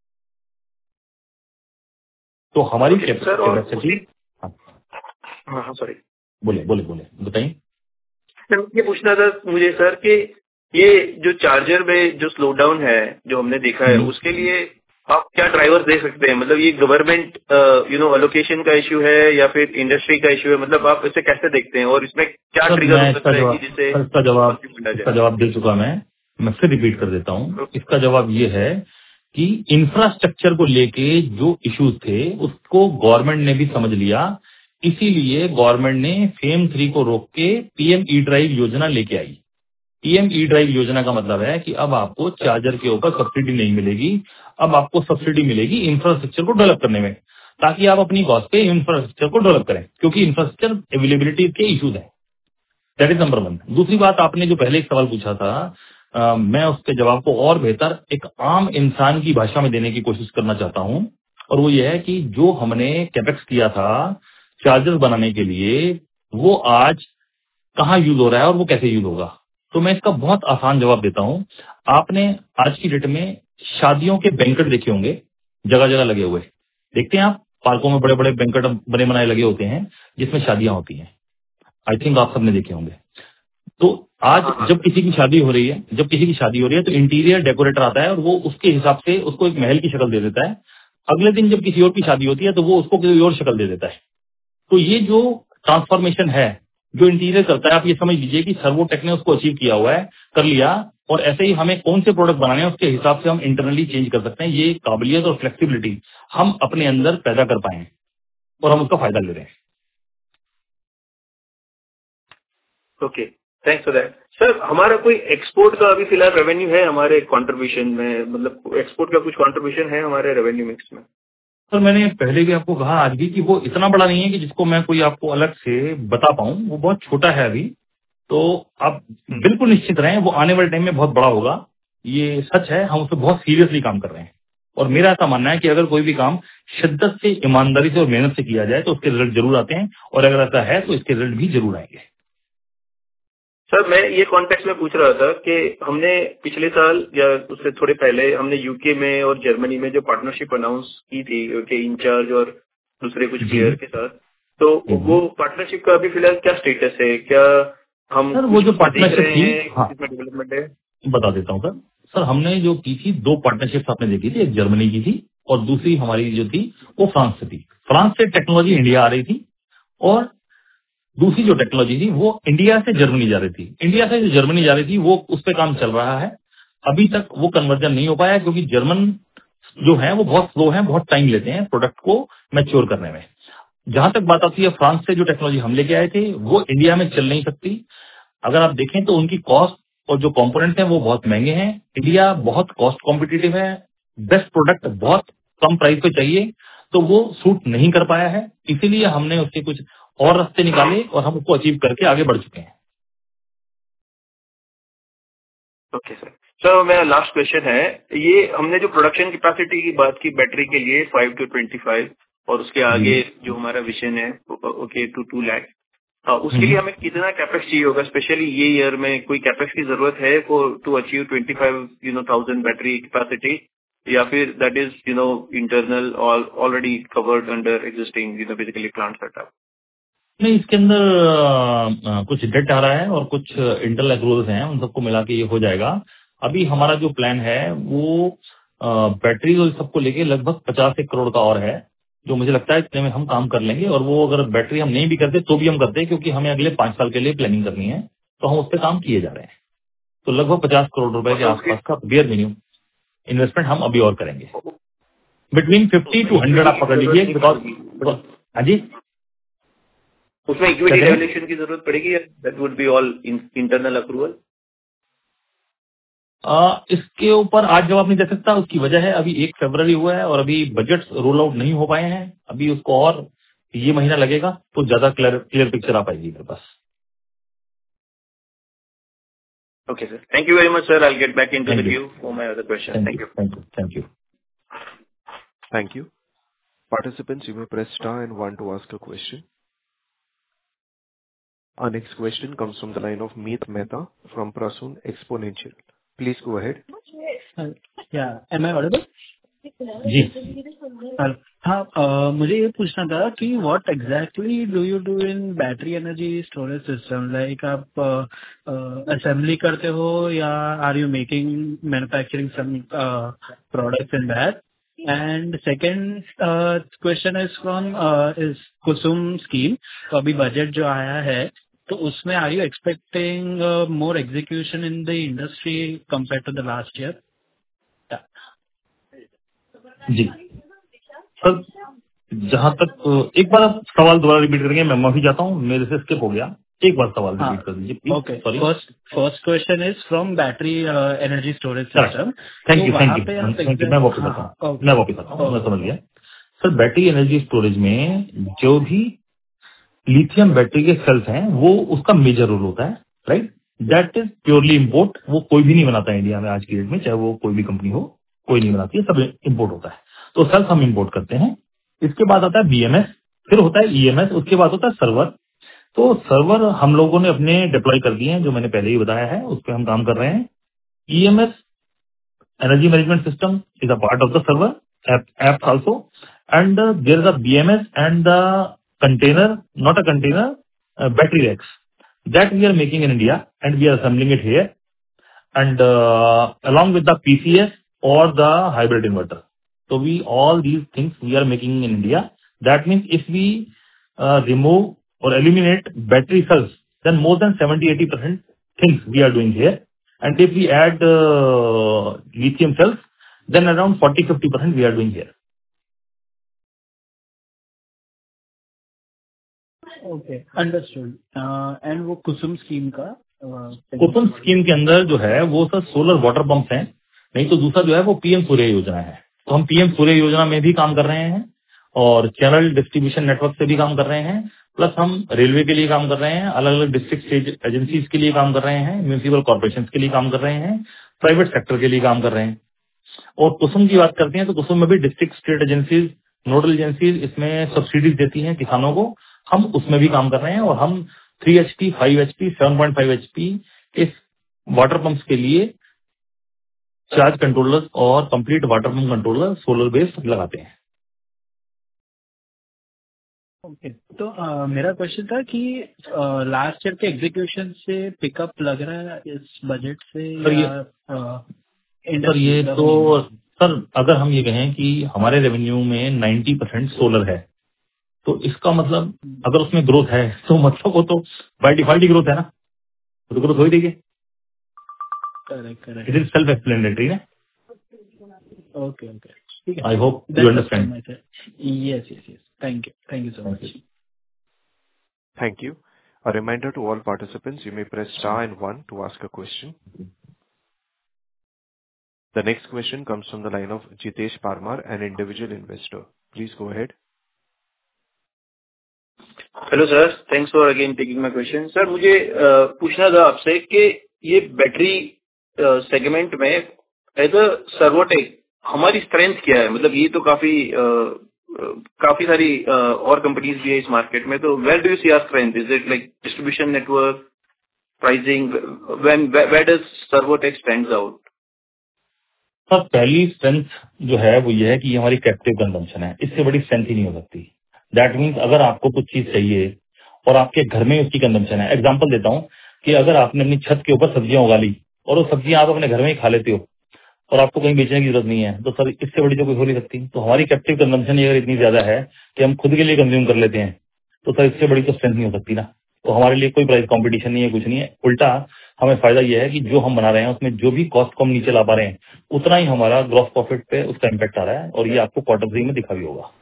[SPEAKER 2] तो हमारी कैपेसिटी।
[SPEAKER 10] हाँ सॉरी,
[SPEAKER 2] बोले बताइए।
[SPEAKER 10] ये पूछना था मुझे सर कि ये जो चार्जर में जो स्लो डाउन है जो हमने देखा है, उसके लिए आप क्या ड्राइवर दे सकते हैं? मतलब ये गवर्नमेंट एलोकेशन का इश्यू है या फिर इंडस्ट्री का इश्यू है? मतलब आप इसे कैसे देखते हैं और इसमें क्या ट्रिगर हो सकता है कि जिससे
[SPEAKER 2] इसका जवाब दे चुका मैं फिर रिपीट कर देता हूँ। इसका जवाब ये है कि इंफ्रास्ट्रक्चर को लेके जो इश्यूज थे उसको गवर्नमेंट ने भी समझ लिया, इसीलिए गवर्नमेंट ने फेम 3 को रोक के पीएम ई ड्राइव योजना लेके आई। पीएम ई ड्राइव योजना का मतलब है कि अब आपको चार्जर के ऊपर सब्सिडी नहीं मिलेगी, अब आपको सब्सिडी मिलेगी इंफ्रास्ट्रक्चर को डेवलप करने में, ताकि आप अपनी कॉस्ट पे इंफ्रास्ट्रक्चर को डेवलप करें, क्योंकि इंफ्रास्ट्रक्चर अवेलेबिलिटी के इश्यूज है, दैट इज नंबर 1। दूसरी बात, आपने जो पहले एक सवाल पूछा था, मैं उसके जवाब को और बेहतर एक आम इंसान की भाषा में देने की कोशिश करना चाहता हूं, और वो ये है कि जो हमने कैपेक्स किया था चार्जर्स बनाने के लिए, वो आज कहाँ यूज हो रहा है और वो कैसे यूज होगा। तो मैं इसका बहुत आसान जवाब देता हूं। आपने आज की डेट में शादियों के बैंकेट देखे होंगे, जगह जगह लगे हुए, देखते हैं आप, पार्कों में बड़े बड़े बैंकेट बने बनाए लगे होते हैं जिसमें शादियां होती हैं। आई थिंक आप सबने देखे होंगे। तो आज जब किसी की शादी हो रही है, तो इंटीरियर डेकोरेटर आता है और वो उसके हिसाब से उसको एक महल की शक्ल दे देता है। अगले दिन जब किसी और की शादी होती है तो वो उसको कोई और शक्ल दे देता है। तो ये जो ट्रांसफॉर्मेशन है जो इंटीरियर करता है, आप ये समझ लीजिए कि सर्वोटेक ने उसको अचीव किया हुआ है, कर लिया। और ऐसे ही हमें कौन से प्रोडक्ट बनाने हैं उसके हिसाब से हम इंटरनली चेंज कर सकते हैं। ये काबिलियत और फ्लेक्सिबिलिटी हम अपने अंदर पैदा कर पाए और हम उसका फायदा ले रहे हैं।
[SPEAKER 10] Okay, thanks for that. Sir, हमारा कोई एक्सपोर्ट का अभी फिलहाल रेवेन्यू है हमारे कंट्रीब्यूशन में, मतलब एक्सपोर्ट का कुछ कंट्रीब्यूशन है हमारे रेवेन्यू मिक्स में?
[SPEAKER 2] सर, मैंने पहले भी आपको कहा, आज भी, कि वो इतना बड़ा नहीं है कि जिसको मैं कोई आपको अलग से बता पाऊं। वो बहुत छोटा है अभी। तो आप बिल्कुल निश्चित रहें, वो आने वाले टाइम में बहुत बड़ा होगा। ये सच है, हम उस पर बहुत सीरियसली काम कर रहे हैं। और मेरा ऐसा मानना है कि अगर कोई भी काम शिद्दत से, ईमानदारी से और मेहनत से किया जाए तो उसके रिजल्ट जरूर आते हैं, और अगर ऐसा है तो इसके रिजल्ट भी जरूर आएंगे।
[SPEAKER 10] सर, मैं ये कॉन्टेक्स्ट में पूछ रहा था कि हमने पिछले साल या उससे थोड़े पहले हमने यूके में और जर्मनी में जो पार्टनरशिप अनाउंस की थी के इंचार्ज और दूसरे कुछ प्लेयर के साथ, तो वो पार्टनरशिप का अभी फिलहाल क्या स्टेटस है? क्या हम
[SPEAKER 2] सर, वो जो पार्टनरशिप थी,
[SPEAKER 10] इसमें डेवलपमेंट है?
[SPEAKER 2] बता देता हूँ सर, हमने जो की थी 2 पार्टनरशिप आपने देखी थी। एक जर्मनी की थी और दूसरी हमारी जो थी वो फ्रांस से थी। फ्रांस से टेक्नोलॉजी इंडिया आ रही थी और दूसरी जो टेक्नोलॉजी थी वो इंडिया से जर्मनी जा रही थी। इंडिया से जो जर्मनी जा रही थी वो उस पर काम चल रहा है। अभी तक वो कन्वर्जन नहीं हो पाया क्योंकि जर्मन जो है वो बहुत स्लो है, बहुत टाइम लेते हैं प्रोडक्ट को मैच्योर करने में। जहां तक बात आती है फ्रांस से जो टेक्नोलॉजी हम लेके आए थे वो इंडिया में चल नहीं सकती। अगर आप देखें तो उनकी कॉस्ट और जो कंपोनेंट्स हैं वो बहुत महंगे हैं। इंडिया बहुत कॉस्ट कॉम्पिटिटिव है, बेस्ट प्रोडक्ट बहुत कम प्राइस पे चाहिए, तो वो सूट नहीं कर पाया है। इसीलिए हमने उसके कुछ और रास्ते निकाले और हम उसको अचीव करके आगे बढ़ चुके हैं।
[SPEAKER 10] Okay sir. सर, मेरा लास्ट क्वेश्चन है, ये हमने जो प्रोडक्शन कैपेसिटी की बात की बैटरी के लिए 5 to 25 और उसके आगे जो हमारा विजन है ओके टू 2 लाख, उसके लिए हमें कितना कैपेक्स चाहिए होगा? स्पेशली ये ईयर में कोई कैपेक्स की जरूरत है टू अचीव 25,000 बैटरी कैपेसिटी, या फिर that is internal already covered under existing basically plant setup?
[SPEAKER 2] नहीं, इसके अंदर कुछ डेट आ रहा है और कुछ इंटरनल एक्रूवल्स हैं, उन सबको मिला के ये हो जाएगा। अभी हमारा जो प्लान है वो बैटरी और सबको लेके लगभग 50 करोड़ का और है, जो मुझे लगता है इतने में हम काम कर लेंगे। और वो अगर बैटरी हम नहीं भी करते तो भी हम करते, क्योंकि हमें अगले 5 साल के लिए प्लानिंग करनी है, तो हम उस पर काम किए जा रहे हैं। तो लगभग 50 करोड़ रुपए के आसपास का बियर मिनिमम इन्वेस्टमेंट हम अभी और करेंगे। बिटवीन 50 to 100 आप पकड़ लीजिए। बिकॉज हाँ जी,
[SPEAKER 10] उसमें इक्विटी वैल्यूएशन की जरूरत पड़ेगी या that would be all internal approval?
[SPEAKER 2] इसके ऊपर आज जवाब नहीं दे सकता। उसकी वजह है अभी 1 फरवरी हुआ है और अभी बजट रोल आउट नहीं हो पाए हैं। अभी उसको और ये महीना लगेगा तो ज्यादा क्लियर पिक्चर आ पाएगी मेरे पास।
[SPEAKER 10] Okay sir, thank you very much sir. I will get back into the queue for my other question. Thank you.
[SPEAKER 1] Thank you. Participants, you may press star and 1 to ask a question. Our next question comes from the line of Meet Mehta from Prasoon Exponential. Please go ahead.
[SPEAKER 11] Yeah, am I audible?
[SPEAKER 2] जी
[SPEAKER 11] हाँ, मुझे ये पूछना था कि what exactly do you do in battery energy storage system? Like आप assembly करते हो या are you manufacturing some products in that? And second question is from is Kusum scheme. तो अभी बजट जो आया है तो उसमें are you expecting more execution in the industry compared to the last year?
[SPEAKER 2] जी सर, जहां तक एक बार आप सवाल दोबारा रिपीट करेंगे? मैं माफी चाहता हूँ, मेरे से स्किप हो गया। एक बार सवाल रिपीट कर दीजिए।
[SPEAKER 11] Okay, first question is from battery energy storage system.
[SPEAKER 2] Thank you. मैं वापस आता हूँ, मैं समझ गया। सर, बैटरी एनर्जी स्टोरेज में जो भी लिथियम बैटरी के सेल्स हैं वो उसका मेजर रोल होता है, right. That is purely import, वो कोई भी नहीं बनाता है इंडिया में आज की डेट में, चाहे वो कोई भी कंपनी हो, कोई नहीं बनाती है, सब इम्पोर्ट होता है। तो सेल्स हम इम्पोर्ट करते हैं। इसके बाद आता है बीएमएस, फिर होता है ईएमएस, उसके बाद होता है सर्वर। तो सर्वर हम लोगों ने अपने डिप्लॉय कर दिए हैं, जो मैंने पहले ही बताया है, उस पर हम काम कर रहे हैं। EMS energy management system is a part of the server apps also, and there is a BMS and the container, not a container, battery racks that we are making in India and we are assembling it here, and along with the PCS or the hybrid inverter. So we all these things we are making in India. That means if we remove or eliminate battery cells, then more than 70-80% things we are doing here. And if we add lithium cells, then around 40-50% we are doing here.
[SPEAKER 11] Okay, understood. And वो कुसुम स्कीम का
[SPEAKER 2] कुसुम स्कीम के अंदर जो है वो सर सोलर वाटर पंप हैं, नहीं तो दूसरा जो है वो पीएम सूर्य योजना है। तो हम पीएम सूर्य योजना में भी काम कर रहे हैं और चैनल डिस्ट्रीब्यूशन नेटवर्क से भी काम कर रहे हैं, प्लस हम रेलवे के लिए काम कर रहे हैं, अलग अलग डिस्ट्रिक्ट एजेंसीज के लिए काम कर रहे हैं, म्यूनिसिपल कॉर्पोरेशन के लिए काम कर रहे हैं, प्राइवेट सेक्टर के लिए काम कर रहे हैं। और कुसुम की बात करते हैं तो कुसुम में भी district state agencies, nodal agencies इसमें सब्सिडीज देती हैं किसानों को, हम उसमें भी काम कर रहे हैं। और हम 3 HP, 5 HP, 7.5 HP इस वाटर पंप्स के लिए चार्ज कंट्रोलर और complete water pump controller solar based लगाते हैं।
[SPEAKER 11] ओके, तो मेरा क्वेश्चन था कि लास्ट ईयर के एग्जीक्यूशन से पिकअप लग रहा है इस बजट से
[SPEAKER 2] सर ये तो सर अगर हम ये कहें कि हमारे रेवेन्यू में 90% सोलर है, तो इसका मतलब अगर उसमें ग्रोथ है तो मतलब वो तो बाय डिफॉल्ट ही ग्रोथ है ना, तो ग्रोथ हो ही देगी।
[SPEAKER 11] Correct,
[SPEAKER 2] it is self explanatory ना।
[SPEAKER 11] ओके, ठीक है।
[SPEAKER 2] I hope you understand.
[SPEAKER 11] Yes, thank you so much.
[SPEAKER 1] Thank you. A reminder to all participants, you may press star and 1 to ask a question. The next question comes from the line of Jitesh Parmar, an individual investor. Please go ahead.
[SPEAKER 10] Hello sir, thanks for again taking my question. Sir मुझे पूछना था आपसे कि ये बैटरी सेगमेंट में एज अ सर्वोटेक हमारी स्ट्रेंथ क्या है? मतलब ये तो काफी सारी और कंपनीज भी है इस मार्केट में, तो where do you see our strength? Is it like distribution network, pricing? Where does Servotech stands out?
[SPEAKER 2] Sir पहली स्ट्रेंथ जो है वो ये है कि ये हमारी कैप्टिव कंजम्पशन है, इससे बड़ी स्ट्रेंथ ही नहीं हो सकती। दैट मीन्स अगर आपको कुछ चीज चाहिए और आपके घर में उसकी कंजम्पशन है, एग्जांपल देता हूँ कि अगर आपने अपनी छत के ऊपर सब्जियां उगा ली और वो सब्जियां आप अपने घर में ही खा लेते हो और आपको कहीं बेचने की जरूरत नहीं है, तो सर इससे बड़ी तो कोई हो नहीं सकती। तो हमारी कैप्टिव कंजम्पशन अगर इतनी ज्यादा है कि हम खुद के लिए कंज्यूम कर लेते हैं, तो सर इससे बड़ी तो स्ट्रेंथ नहीं हो सकती ना। तो हमारे लिए कोई प्राइस कंपटीशन नहीं है, कुछ नहीं है। उल्टा हमें फायदा यह है कि जो हम बना रहे हैं उसमें जो भी कॉस्ट को हम नीचे ला पा रहे हैं, उतना ही हमारा ग्रॉस प्रॉफिट पे उसका इम्पैक्ट आ रहा है, और ये आपको Q3 में दिखा भी होगा।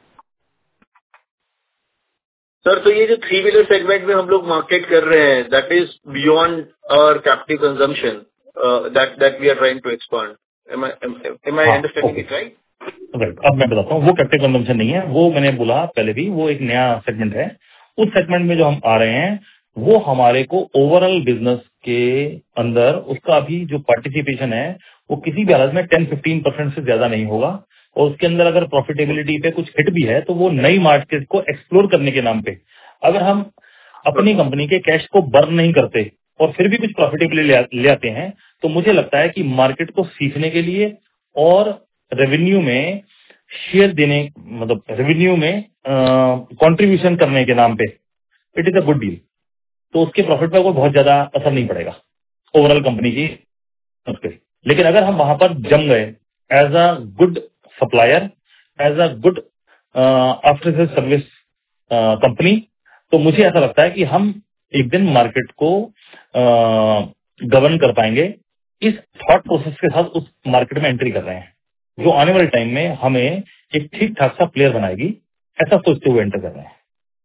[SPEAKER 10] सर तो ये जो 3 व्हीलर सेगमेंट में हम लोग मार्केट कर रहे हैं, that is beyond our captive consumption, that we are trying to expand. Am I understanding it right?
[SPEAKER 2] Right, अब मैं बताता हूँ, वो कैप्टिव कंजम्पशन नहीं है, वो मैंने बोला पहले भी, वो एक नया सेगमेंट है। उस सेगमेंट में जो हम आ रहे हैं वो हमारे को ओवरऑल बिजनेस के अंदर उसका अभी जो पार्टिसिपेशन है वो किसी भी हालत में 10-15% से ज्यादा नहीं होगा, और उसके अंदर अगर प्रॉफिटेबिलिटी पे कुछ हिट भी है तो वो नई मार्केट को एक्सप्लोर करने के नाम पे, अगर हम अपनी कंपनी के कैश को बर्न नहीं करते और फिर भी कुछ प्रॉफिटेबिलिटी ले आते हैं, तो मुझे लगता है कि मार्केट को सीखने के लिए और रेवेन्यू में शेयर देने, मतलब रेवेन्यू में कंट्रीब्यूशन करने के नाम पे it is a good deal. तो उसके प्रॉफिट पर कोई बहुत ज्यादा असर नहीं पड़ेगा ओवरऑल कंपनी की उसके। लेकिन अगर हम वहां पर जम गए as a good supplier, as a good after sale service company, तो मुझे ऐसा लगता है कि हम एक दिन मार्केट को गवर्न कर पाएंगे। इस थॉट प्रोसेस के साथ उस मार्केट में एंट्री कर रहे हैं जो आने वाले टाइम में हमें एक ठीक ठाक सा प्लेयर बनाएगी, ऐसा सोचते हुए एंटर कर रहे हैं।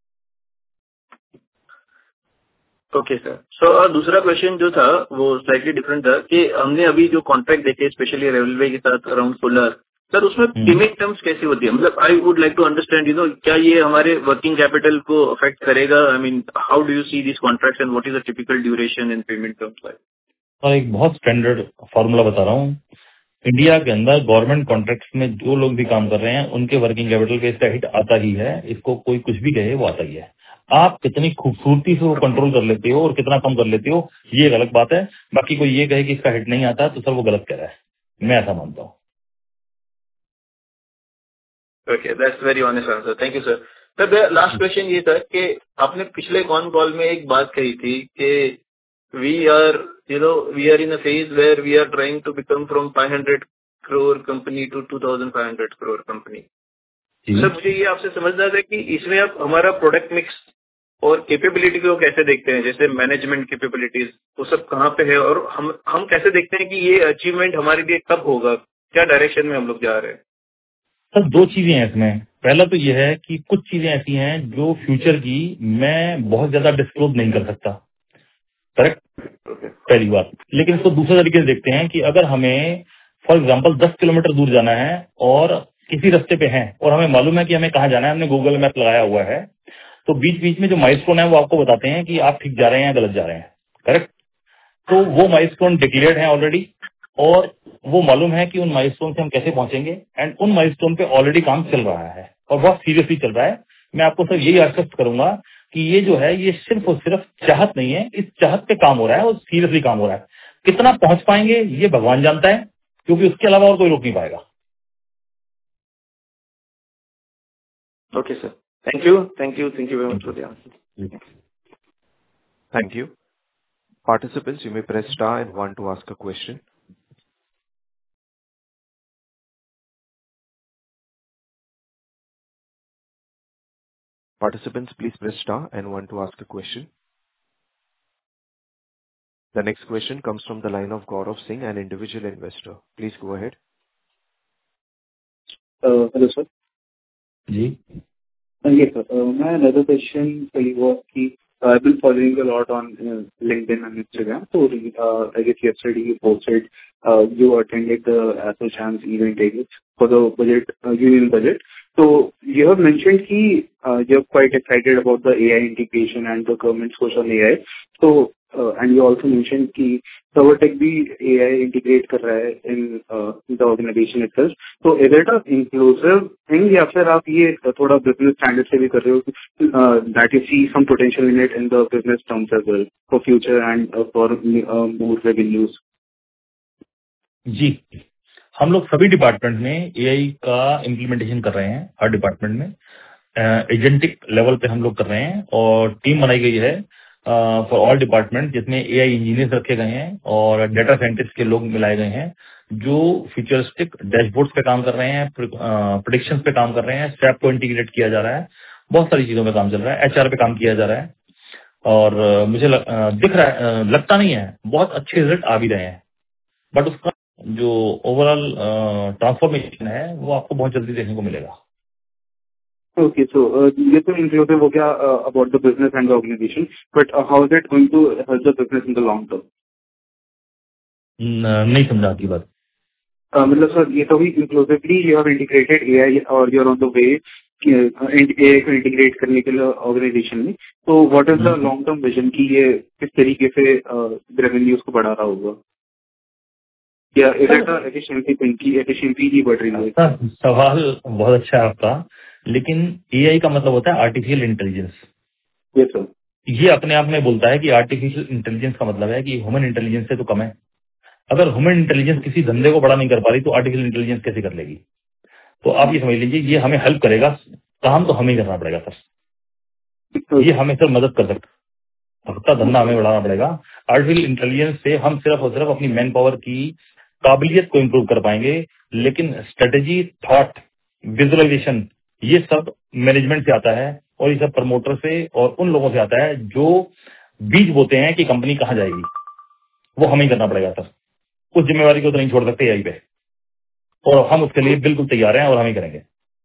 [SPEAKER 10] Okay sir. सो दूसरा क्वेश्चन जो था वो स्लाइटली डिफरेंट था कि हमने अभी जो कॉन्ट्रैक्ट देखे स्पेशली रेलवे के साथ अराउंड सोलर, सर उसमें पेमेंट टर्म्स कैसी होती है? मतलब I would like to understand क्या ये हमारे वर्किंग कैपिटल को अफेक्ट करेगा? I mean how do you see this contracts and what is the typical duration in payment terms like?
[SPEAKER 2] और एक बहुत स्टैंडर्ड फॉर्मूला बता रहा हूँ। इंडिया के अंदर गवर्नमेंट कॉन्ट्रैक्ट्स में जो लोग भी काम कर रहे हैं उनके वर्किंग कैपिटल पे इसका हिट आता ही है। इसको कोई कुछ भी कहे वो आता ही है। आप कितनी खूबसूरती से वो कंट्रोल कर लेते हो और कितना कम कर लेते हो ये एक अलग बात है। बाकी कोई ये कहे कि इसका हिट नहीं आता तो सर वो गलत कह रहा है, मैं ऐसा मानता हूँ।
[SPEAKER 10] Okay, that's very honest answer, thank you sir. Sir last question ये था कि आपने पिछले कॉल में एक बात कही थी कि we are in a phase where we are trying to become from 500 crore company to 2500 crore company. Sir मुझे ये आपसे समझना था कि इसमें आप हमारा प्रोडक्ट मिक्स और कैपेबिलिटी को कैसे देखते हैं? जैसे मैनेजमेंट कैपेबिलिटीज वो सब कहाँ पे है और हम कैसे देखते हैं कि ये अचीवमेंट हमारे लिए कब होगा? क्या डायरेक्शन में हम लोग जा रहे हैं?
[SPEAKER 2] सर दो चीजें हैं इसमें। पहला तो ये है कि कुछ चीजें ऐसी हैं जो फ्यूचर की मैं बहुत ज्यादा डिस्क्लोज नहीं कर सकता, करेक्ट, पहली बात। लेकिन इसको दूसरे तरीके से देखते हैं कि अगर हमें फॉर एग्जांपल 10 किलोमीटर दूर जाना है और किसी रास्ते पे हैं और हमें मालूम है कि हमें कहाँ जाना है, हमने गूगल मैप लगाया हुआ है, तो बीच बीच में जो माइलस्टोन है वो आपको बताते हैं कि आप ठीक जा रहे हैं या गलत जा रहे हैं, करेक्ट। तो वो माइलस्टोन डिक्लेयर्ड है ऑलरेडी और वो मालूम है कि उन माइलस्टोन से हम कैसे पहुंचेंगे एंड उन माइलस्टोन पे ऑलरेडी काम चल रहा है और बहुत सीरियसली चल रहा है। मैं आपको सर यही आश्वस्त करूंगा कि ये जो है ये सिर्फ और सिर्फ चाहत नहीं है, इस चाहत पे काम हो रहा है और सीरियसली काम हो रहा है। कितना पहुंच पाएंगे ये भगवान जानता है, क्योंकि उसके अलावा और कोई रोक नहीं पाएगा।
[SPEAKER 10] Okay sir, thank you very much for the answer.
[SPEAKER 1] Thank you. Participants, you may press star and one to ask a question. Participants, please press star and one to ask a question. The next question comes from the line of Gaurav Singh, an individual investor. Please go ahead.
[SPEAKER 8] Hello, sir.
[SPEAKER 2] जी
[SPEAKER 8] Yes, sir. My another question for you was कि I've been following a lot on LinkedIn and Instagram. So I guess yesterday you posted you attended the ASSOCHAM's event for the budget union budget. So you have mentioned कि you're quite excited about the AI integration and the government's push on AI. So and you also mentioned कि Servotech भी AI integrate कर रहा है in the organization itself. So is it a inclusive thing या फिर आप ये थोड़ा business standard से भी कर रहे हो that you see some potential in it in the business terms as well for future and for more revenues?
[SPEAKER 2] जी, हम लोग सभी डिपार्टमेंट में एआई का इम्प्लीमेंटेशन कर रहे हैं। हर डिपार्टमेंट में एजेंटिक लेवल पे हम लोग कर रहे हैं और टीम बनाई गई है फॉर ऑल डिपार्टमेंट, जिसमें एआई इंजीनियर्स रखे गए हैं और डेटा साइंटिस्ट के लोग मिलाए गए हैं जो फ्यूचरिस्टिक डैशबोर्ड्स पे काम कर रहे हैं, प्रेडिक्शंस पे काम कर रहे हैं, SAP को इंटीग्रेट किया जा रहा है, बहुत सारी चीजों पे काम चल रहा है, HR पे काम किया जा रहा है और मुझे दिख रहा है, लगता नहीं है, बहुत अच्छे रिजल्ट आ भी रहे हैं। बट उसका जो ओवरऑल ट्रांसफॉर्मेशन है वो आपको बहुत जल्दी देखने को मिलेगा।
[SPEAKER 8] Okay, so ये तो inclusive हो गया about the business and the organization, but how is it going to help the business in the long term?
[SPEAKER 2] नहीं समझा आपकी बात।
[SPEAKER 8] मतलब सर ये तो भी inclusively you have integrated AI और you're on the way AI को integrate करने के लिए organization में, तो what is the long term vision कि ये किस तरीके से revenues को बढ़ा रहा होगा या is it a efficiency की बढ़ रही है?
[SPEAKER 2] सवाल बहुत अच्छा है आपका, लेकिन एआई का मतलब होता है आर्टिफिशियल इंटेलिजेंस।
[SPEAKER 8] Yes sir.
[SPEAKER 2] ये अपने आप में बोलता है कि आर्टिफिशियल इंटेलिजेंस का मतलब है कि ह्यूमन इंटेलिजेंस से तो कम है। अगर ह्यूमन इंटेलिजेंस किसी धंधे को बड़ा नहीं कर पा रही तो आर्टिफिशियल इंटेलिजेंस कैसे कर लेगी? तो आप ये समझ लीजिए ये हमें हेल्प करेगा, काम तो हमें करना पड़ेगा सर। ये हमें सर मदद कर सकता, धंधा हमें बढ़ाना पड़ेगा। आर्टिफिशियल इंटेलिजेंस से हम सिर्फ और सिर्फ अपनी मैन पावर की काबिलियत को इम्प्रूव कर पाएंगे, लेकिन स्ट्रेटेजी, थॉट, विजुअलाइजेशन ये सब मैनेजमेंट से आता है और ये सब प्रमोटर से और उन लोगों से आता है जो बीज बोते हैं कि कंपनी कहाँ जाएगी। वो हमें करना पड़ेगा सर। उस जिम्मेवारी को तो नहीं छोड़ सकते एआई पे, और हम उसके लिए बिल्कुल तैयार हैं और हम ही करेंगे।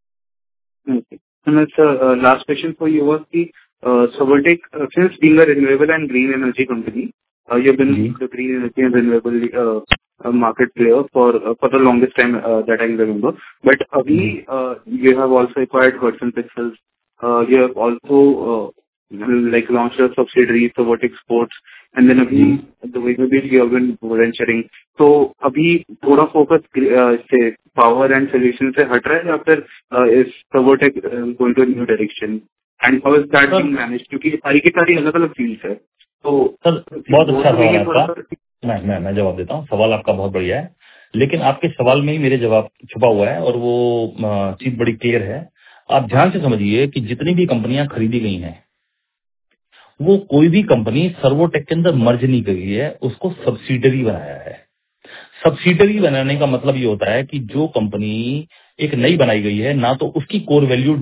[SPEAKER 8] Sir, last question for you was कि Servotech, since being a renewable and green energy company, you've been the green energy and renewable market player for the longest time that I remember. But we you have also acquired Hudson Pixels. You have also like launched a subsidiary, Servotech Sports, and then the way you have been venturing. So अभी थोड़ा focus से power and solution से हट रहा है या फिर is Servotech going to a new direction? And how is that being managed? क्योंकि ये सारी की सारी अलग-अलग fields है. तो
[SPEAKER 2] सर बहुत अच्छा सवाल है आपका. मैं जवाब देता हूँ. सवाल आपका बहुत बढ़िया है, लेकिन आपके सवाल में ही मेरे जवाब छुपा हुआ है और वो चीज बड़ी क्लियर है. आप ध्यान से समझिए कि जितनी भी कंपनियां खरीदी गई हैं वो कोई भी कंपनी सर्वोटेक के अंदर मर्ज नहीं करी है, उसको सब्सिडरी बनाया है. सब्सिडरी बनाने का मतलब ये होता है कि जो कंपनी एक नई बनाई गई है ना तो उसकी कोर वैल्यू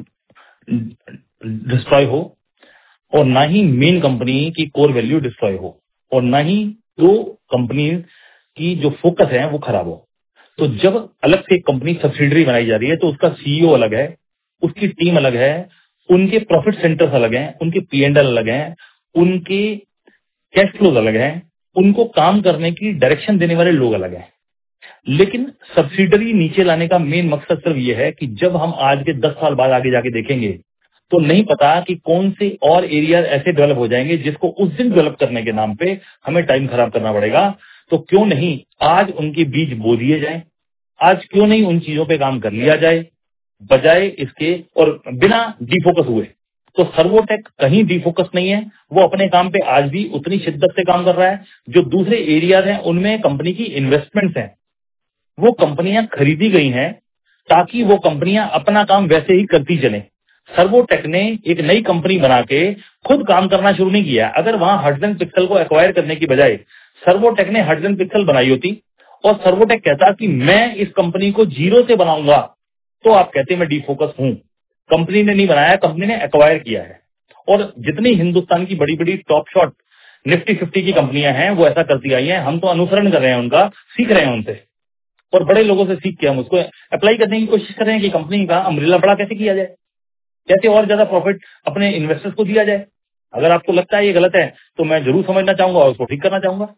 [SPEAKER 2] डिस्ट्रॉय हो और ना ही मेन कंपनी की कोर वैल्यू डिस्ट्रॉय हो और ना ही दो कंपनी की जो फोकस है वो खराब हो. तो जब अलग से कंपनी सब्सिडरी बनाई जा रही है तो उसका सीईओ अलग है, उसकी टीम अलग है, उनके प्रॉफिट सेंटर्स अलग हैं, उनके P&L अलग हैं, उनके कैश फ्लोज अलग हैं, उनको काम करने की डायरेक्शन देने वाले लोग अलग हैं. लेकिन सब्सिडरी नीचे लाने का मेन मकसद सिर्फ ये है कि जब हम आज के 10 साल बाद आगे जाके देखेंगे तो नहीं पता कि कौन से और एरिया ऐसे डेवलप हो जाएंगे जिसको उस दिन डेवलप करने के नाम पे हमें टाइम खराब करना पड़ेगा. तो क्यों नहीं आज उनके बीज बो दिए जाए, आज क्यों नहीं उन चीजों पे काम कर लिया जाए बजाय इसके और बिना डिफोकस हुए. तो सर्वोटेक कहीं डिफोकस नहीं है, वो अपने काम पे आज भी उतनी शिद्दत से काम कर रहा है. जो दूसरे एरियाज हैं उनमें कंपनी की इन्वेस्टमेंट्स हैं, वो कंपनियां खरीदी गई हैं ताकि वो कंपनियां अपना काम वैसे ही करती चलें. सर्वोटेक ने एक नई कंपनी बना के खुद काम करना शुरू नहीं किया. अगर वहां हडसन पिक्सल को एक्वायर करने की बजाय सर्वोटेक ने हडसन पिक्सल बनाई होती और सर्वोटेक कहता कि मैं इस कंपनी को जीरो से बनाऊंगा, तो आप कहते मैं डिफोकस हूं. कंपनी ने नहीं बनाया, कंपनी ने एक्वायर किया है. और जितनी हिंदुस्तान की बड़ी बड़ी टॉप शॉट निफ्टी 50 की कंपनियां हैं वो ऐसा करती आई हैं. हम तो अनुसरण कर रहे हैं उनका, सीख रहे हैं उनसे और बड़े लोगों से सीख के हम उसको अप्लाई करने की कोशिश कर रहे हैं कि कंपनी का अम्ब्रेला बड़ा कैसे किया जाए, कैसे और ज्यादा प्रॉफिट अपने इन्वेस्टर्स को दिया जाए. अगर आपको लगता है ये गलत है तो मैं जरूर समझना चाहूंगा और उसको ठीक करना चाहूंगा.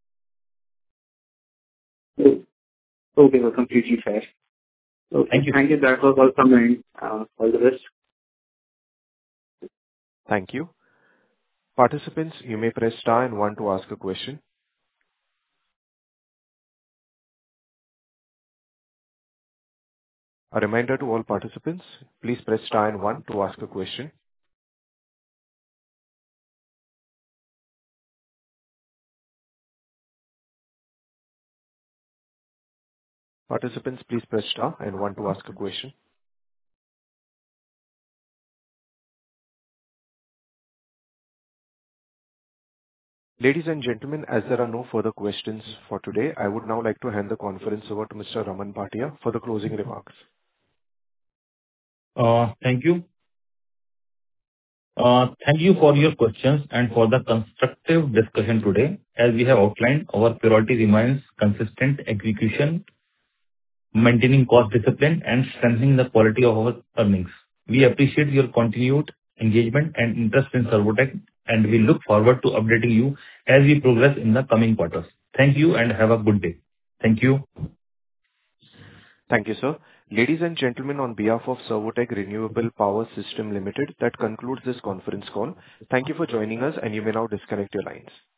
[SPEAKER 8] Okay, well, completely fair. Okay,
[SPEAKER 2] Thank you.
[SPEAKER 8] Thank you. That was all from my end. All the best.
[SPEAKER 1] Thank you. Participants, you may press star and one to ask a question. A reminder to all participants, please press star and one to ask a question. Participants, please press star and one to ask a question. Ladies and gentlemen, as there are no further questions for today, I would now like to hand the conference over to Mr. Raman Bhatia for the closing remarks.
[SPEAKER 2] Thank you. Thank you for your questions and for the constructive discussion today. As we have outlined, our priority remains consistent execution, maintaining cost discipline, and strengthening the quality of our earnings. We appreciate your continued engagement and interest in Servotech, and we look forward to updating you as we progress in the coming quarters. Thank you and have a good day. Thank you.
[SPEAKER 1] Thank you, sir. Ladies and gentlemen, on behalf of Servotech Renewable Power System Limited, that concludes this conference call. Thank you for joining us, and you may now disconnect your lines.